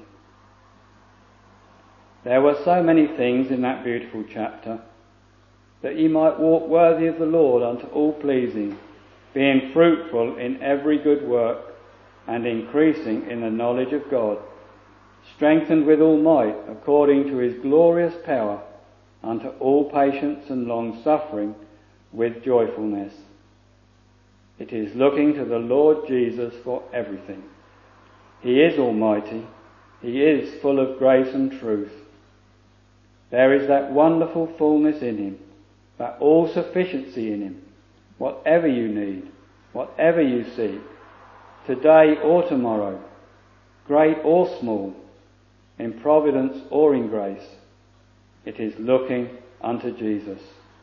There were so many things in that beautiful chapter, that ye might walk worthy of the Lord unto all pleasing, being fruitful in every good work, and increasing in the knowledge of God, strengthened with all might according to his glorious power, unto all patience and long suffering with joyfulness. It is looking to the Lord Jesus for everything. He is almighty. He is full of grace and truth. There is that wonderful fullness in him, that all-sufficiency in him. Whatever you need, whatever you seek, today or tomorrow, great or small, in providence or in grace, it is looking unto Jesus.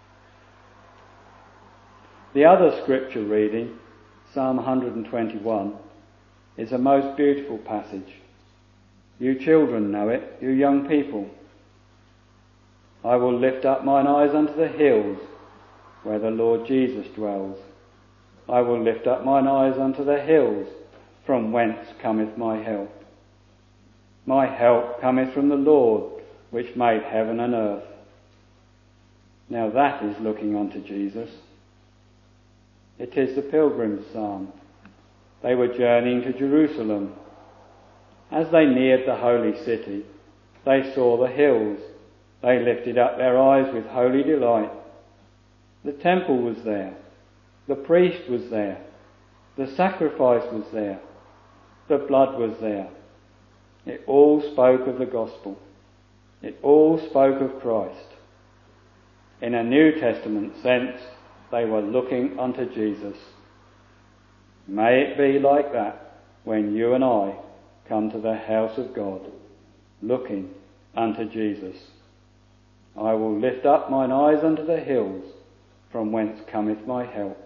The other scripture reading, Psalm one twenty-one, is a most beautiful passage. You children know it, you young people. I will lift up mine eyes unto the hills, where the Lord Jesus dwells. I will lift up mine eyes unto the hills, from whence cometh my help. My help cometh from the Lord, which made heaven and earth. Now that is looking unto Jesus. It is the pilgrim's psalm. They were journeying to Jerusalem. As they neared the holy city, they saw the hills. They lifted up their eyes with holy delight. The temple was there. The priest was there. The sacrifice was there. The blood was there. It all spoke of the gospel. It all spoke of Christ. In a New Testament sense, they were looking unto Jesus. May it be like that when you and I come to the house of God, looking unto Jesus. I will lift up mine eyes unto the hills, from whence cometh my help.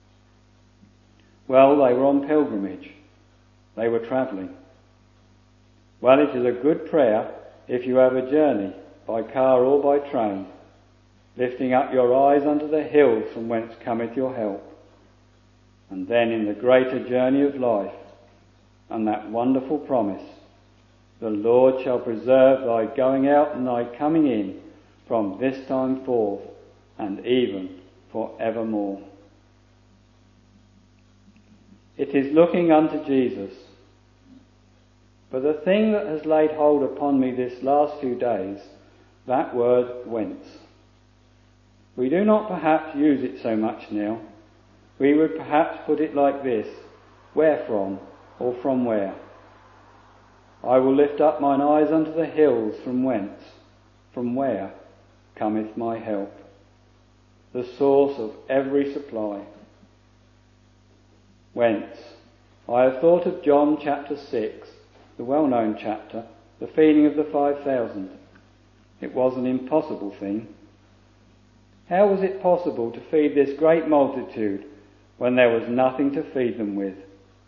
Well, they were on pilgrimage. They were travelling. Well, it is a good prayer if you have a journey by car or by train, lifting up your eyes unto the hills from whence cometh your help. And then in the greater journey of life, and that wonderful promise, the Lord shall preserve thy going out and thy coming in from this time forth and even for evermore. It is looking unto Jesus. But the thing that has laid hold upon me this last few days, that word whence. We do not perhaps use it so much now. We would perhaps put it like this, where from, or from where. I will lift up mine eyes unto the hills, from whence, from where cometh my help, the source of every supply. Whence? I have thought of John chapter six, the well-known chapter, the feeding of the five thousand. It was an impossible thing. How was it possible to feed this great multitude when there was nothing to feed them with?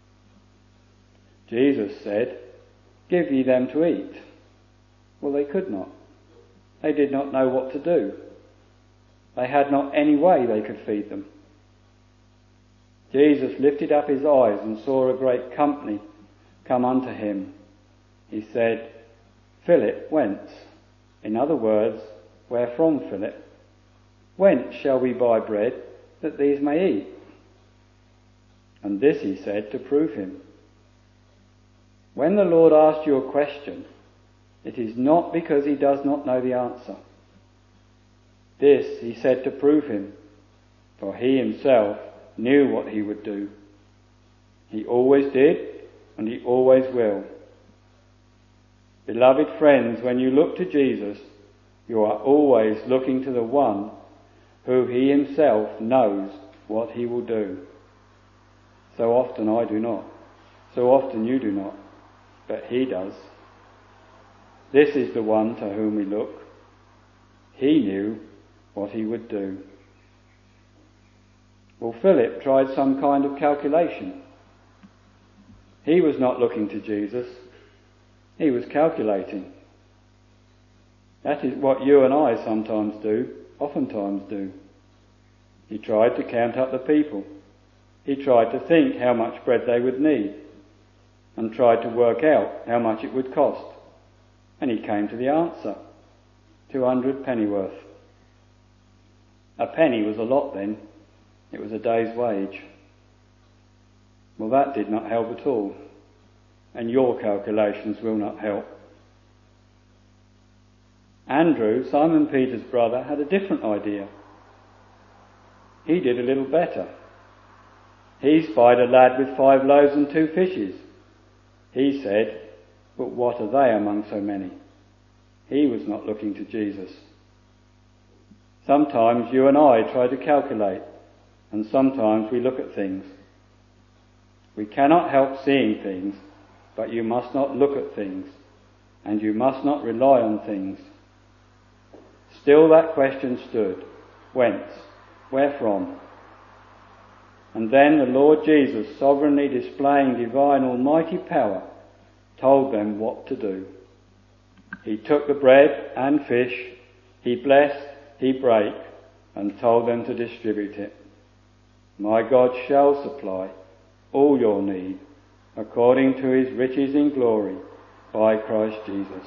Jesus said, "Give ye them to eat." Well, they could not. They did not know what to do. They had not any way they could feed them. Jesus lifted up his eyes and saw a great company come unto him. He said, Philip, whence? In other words, where from, Philip? Whence shall we buy bread that these may eat? And this he said to prove him. When the Lord asks you a question, it is not because he does not know the answer. This he said to prove him, for he himself knew what he would do. He always did, and he always will. Beloved friends, when you look to Jesus, you are always looking to the one who he himself knows what he will do. So often I do not. So often you do not. But he does. This is the one to whom we look. He knew what he would do. Well, Philip tried some kind of calculation. He was not looking to Jesus. He was calculating. That is what you and I sometimes do, oftentimes do. He tried to count up the people. He tried to think how much bread they would need, and tried to work out how much it would cost. And he came to the answer, two hundred pennyworth. A penny was a lot then. It was a day's wage. Well, that did not help at all, and your calculations will not help. Andrew, Simon Peter's brother, had a different idea. He did a little better. He spied a lad with five loaves and two fishes. He said, but what are they among so many? He was not looking to Jesus. Sometimes you and I try to calculate, and sometimes we look at things. We cannot help seeing things, but you must not look at things, and you must not rely on things. Still that question stood, whence? Where from? And then the Lord Jesus, sovereignly displaying divine almighty power, told them what to do. He took the bread and fish, he blessed, he brake, and told them to distribute it. My God shall supply all your need, according to his riches in glory, by Christ Jesus.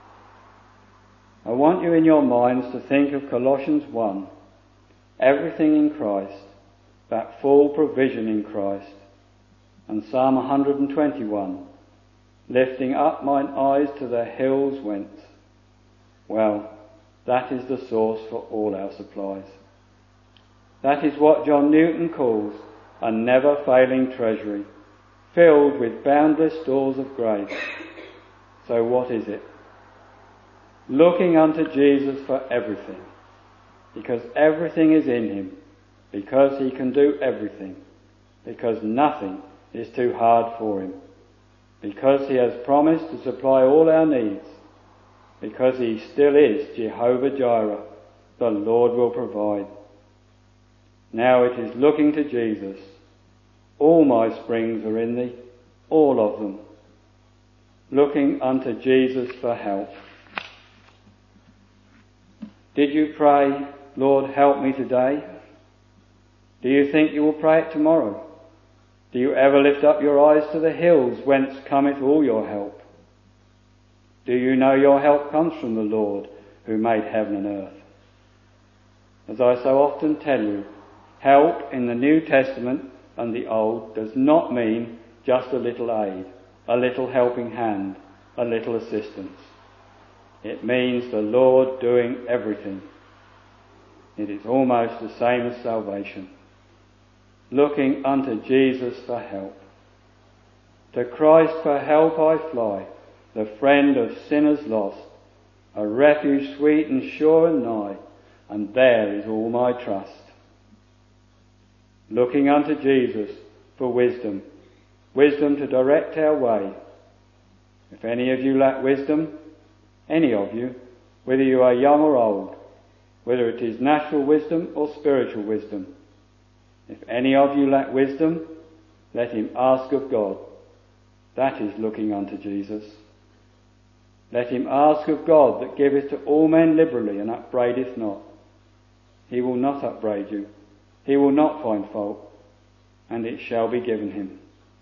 I want you in your minds to think of Colossians one, everything in Christ, that full provision in Christ, and Psalm one hundred twenty-one, lifting up mine eyes to the hills whence. Well, that is the source for all our supplies. That is what John Newton calls a never-failing treasury, filled with boundless stores of grace. So what is it? Looking unto Jesus for everything, because everything is in him, because he can do everything, because nothing is too hard for him, because he has promised to supply all our needs, because he still is Jehovah Jireh, the Lord will provide. Now it is looking to Jesus. All my springs are in thee, all of them. Looking unto Jesus for help. Did you pray, Lord, help me today? Do you think you will pray it tomorrow? Do you ever lift up your eyes to the hills whence cometh all your help? Do you know your help comes from the Lord who made heaven and earth? As I so often tell you, help in the New Testament and the Old does not mean just a little aid, a little helping hand, a little assistance. It means the Lord doing everything. It is almost the same as salvation. Looking unto Jesus for help. To Christ for help I fly, the friend of sinners lost, a refuge sweet and sure and nigh, and there is all my trust. Looking unto Jesus for wisdom, wisdom to direct our way. If any of you lack wisdom, any of you, whether you are young or old, whether it is natural wisdom or spiritual wisdom, if any of you lack wisdom, let him ask of God. That is looking unto Jesus. Let him ask of God that giveth to all men liberally and upbraideth not. He will not upbraid you. He will not find fault. and it shall be given him.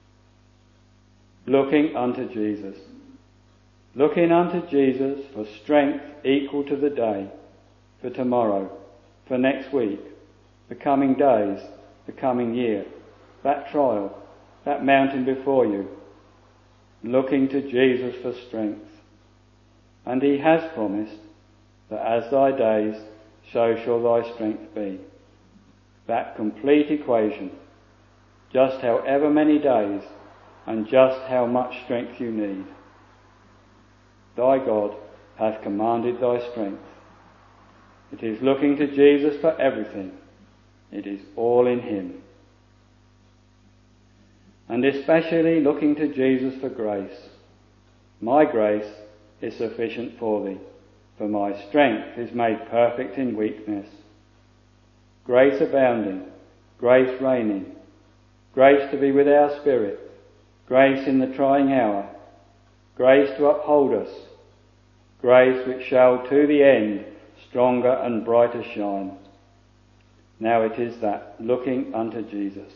Looking unto Jesus. Looking unto Jesus for strength equal to the day, for tomorrow, for next week, the coming days, the coming year, that trial, that mountain before you. Looking to Jesus for strength. And he has promised that as thy days, so shall thy strength be. That complete equation, just however many days and just how much strength you need. Thy God hath commanded thy strength. It is looking to Jesus for everything. It is all in him. And especially looking to Jesus for grace. My grace is sufficient for thee, for my strength is made perfect in weakness. Grace abounding, grace reigning, grace to be with our spirit, grace in the trying hour, grace to uphold us, grace which shall to the end stronger and brighter shine. Now it is that, looking unto Jesus.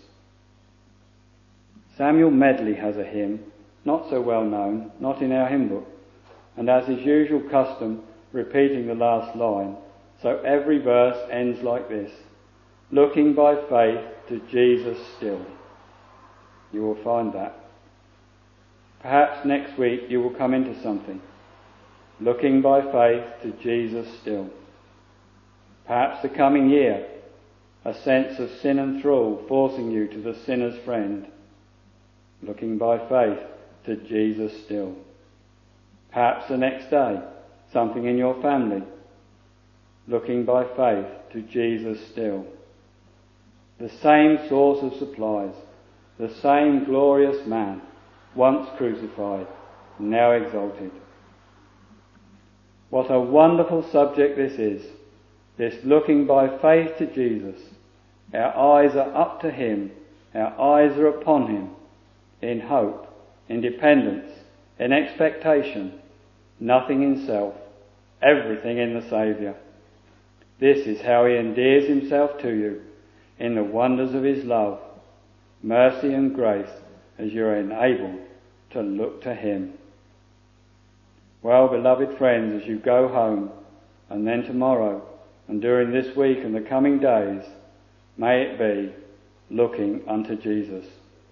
Samuel Medley has a hymn, not so well known, not in our hymn book, and as his usual custom, repeating the last line, so every verse ends like this: looking by faith to Jesus still. You will find that. Perhaps next week you will come into something. Looking by faith to Jesus still. Perhaps the coming year, a sense of sin and thrall forcing you to the sinner's friend. Looking by faith to Jesus still. Perhaps the next day, something in your family. Looking by faith to Jesus still. The same source of supplies, the same glorious man, once crucified, now exalted. What a wonderful subject this is, this looking by faith to Jesus. Our eyes are up to him, our eyes are upon him, in hope, in dependence, in expectation, nothing in self, everything in the Saviour. This is how he endears himself to you, in the wonders of his love, mercy and grace, as you are enabled to look to him. Well, beloved friends, as you go home, and then tomorrow, and during this week and the coming days, may it be looking unto Jesus.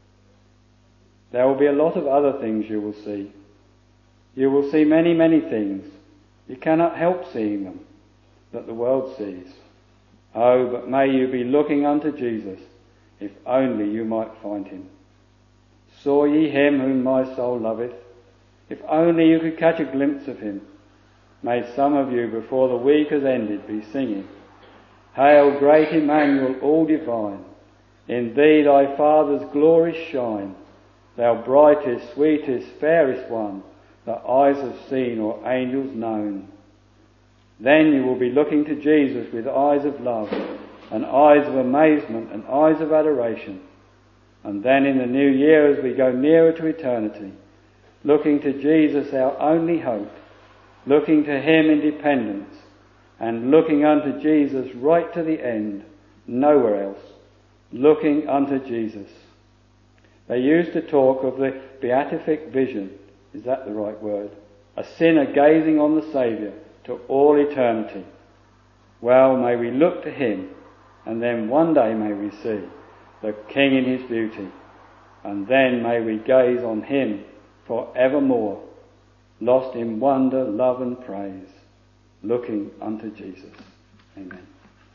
There will be a lot of other things you will see. You will see many, many things. You cannot help seeing them, that the world sees. Oh, but may you be looking unto Jesus, if only you might find him. Saw ye him whom my soul loveth? If only you could catch a glimpse of him. May some of you, before the week has ended, be singing, Hail, great Emmanuel, all divine, in thee thy Father's glories shine, thou brightest, sweetest, fairest one, that eyes have seen or angels known. Then you will be looking to Jesus with eyes of love, and eyes of amazement, and eyes of adoration. And then in the new year, as we go nearer to eternity, looking to Jesus, our only hope, looking to him in dependence, and looking unto Jesus right to the end, nowhere else, looking unto Jesus. They used to talk of the beatific vision, is that the right word? A sinner gazing on the Saviour to all eternity. Well, may we look to him, and then one day may we see the King in his beauty, and then may we gaze on him for evermore, lost in wonder, love and praise, looking unto Jesus. Amen.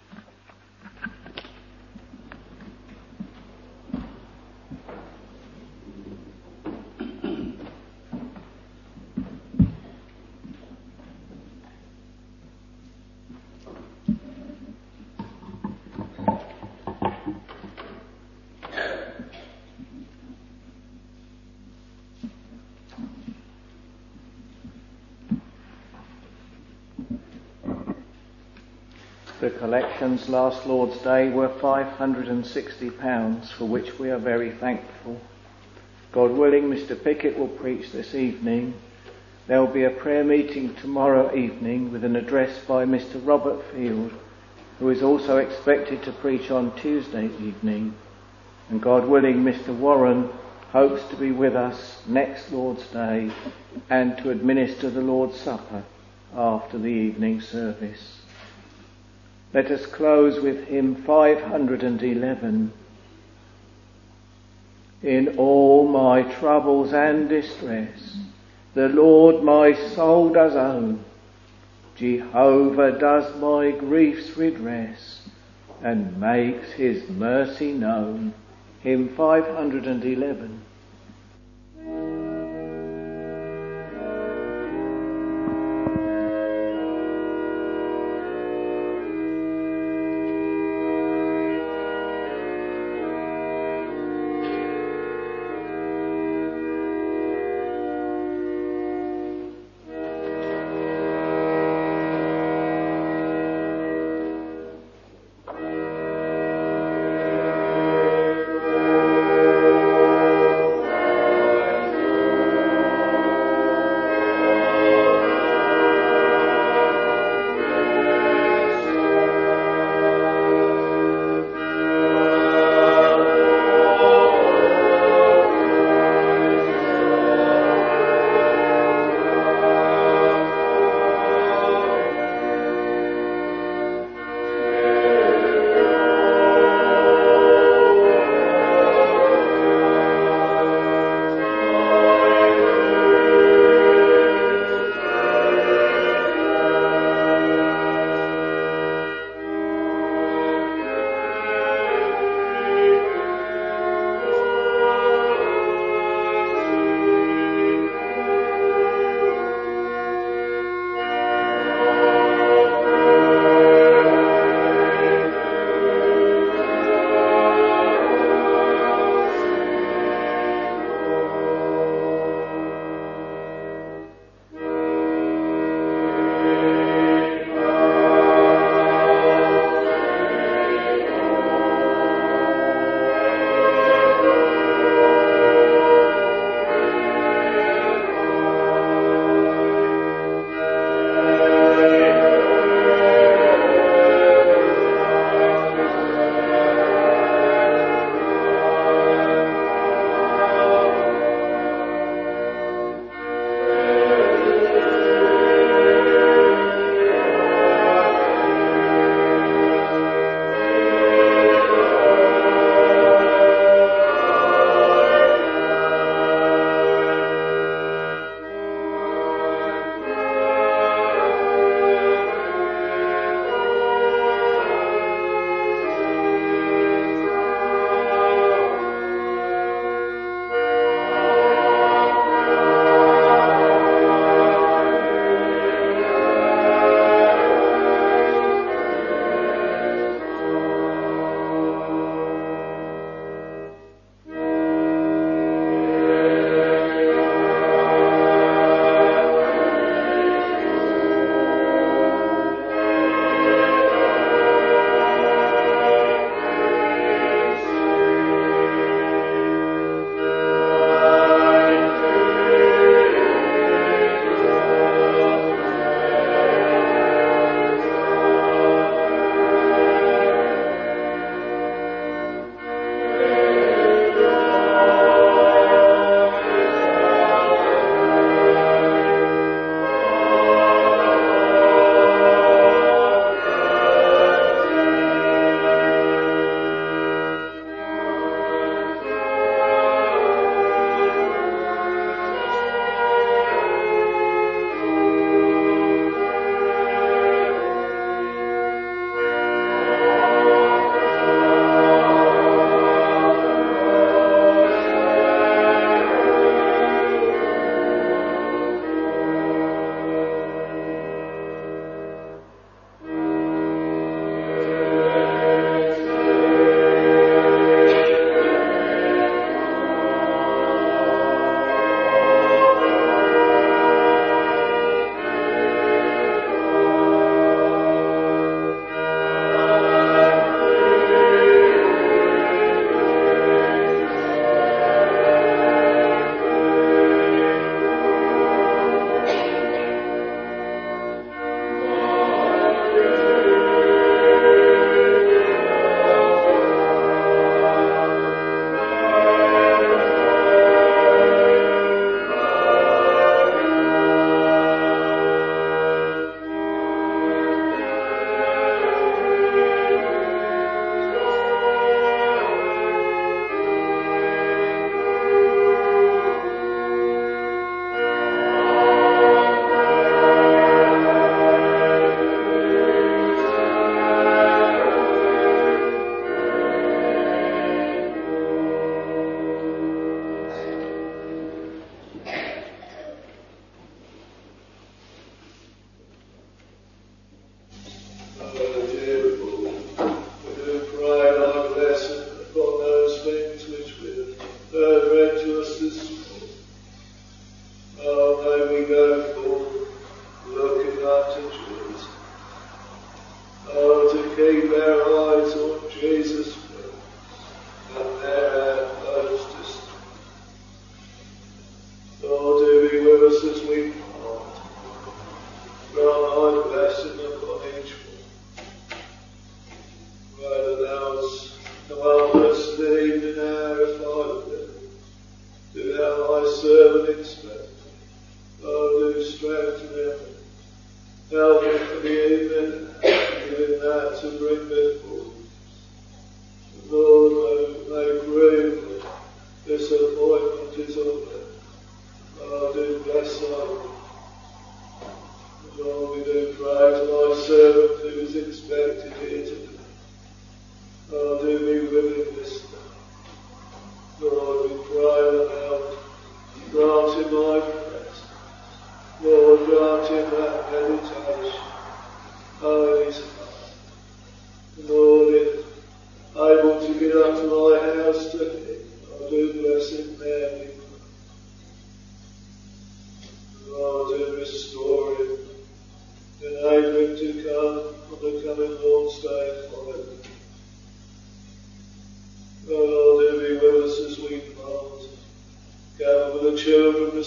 The collections last Lord's Day were five hundred sixty pounds, for which we are very thankful. God willing, Mister Pickett will preach this evening. There will be a prayer meeting tomorrow evening with an address by Mister Robert Field, who is also expected to preach on Tuesday evening. And God willing, Mister Warren hopes to be with us next Lord's Day and to administer the Lord's Supper after the evening service. Let us close with hymn five hundred eleven. In all my troubles and distress, the Lord my soul does own. Jehovah does my griefs redress and makes his mercy known. Hymn five hundred eleven.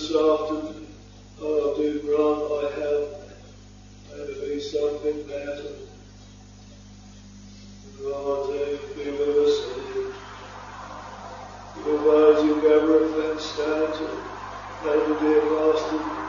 this afternoon. Oh, do grant thy help. May there be something better. God, be with us all. With those who ever offend stand to, may the dear Master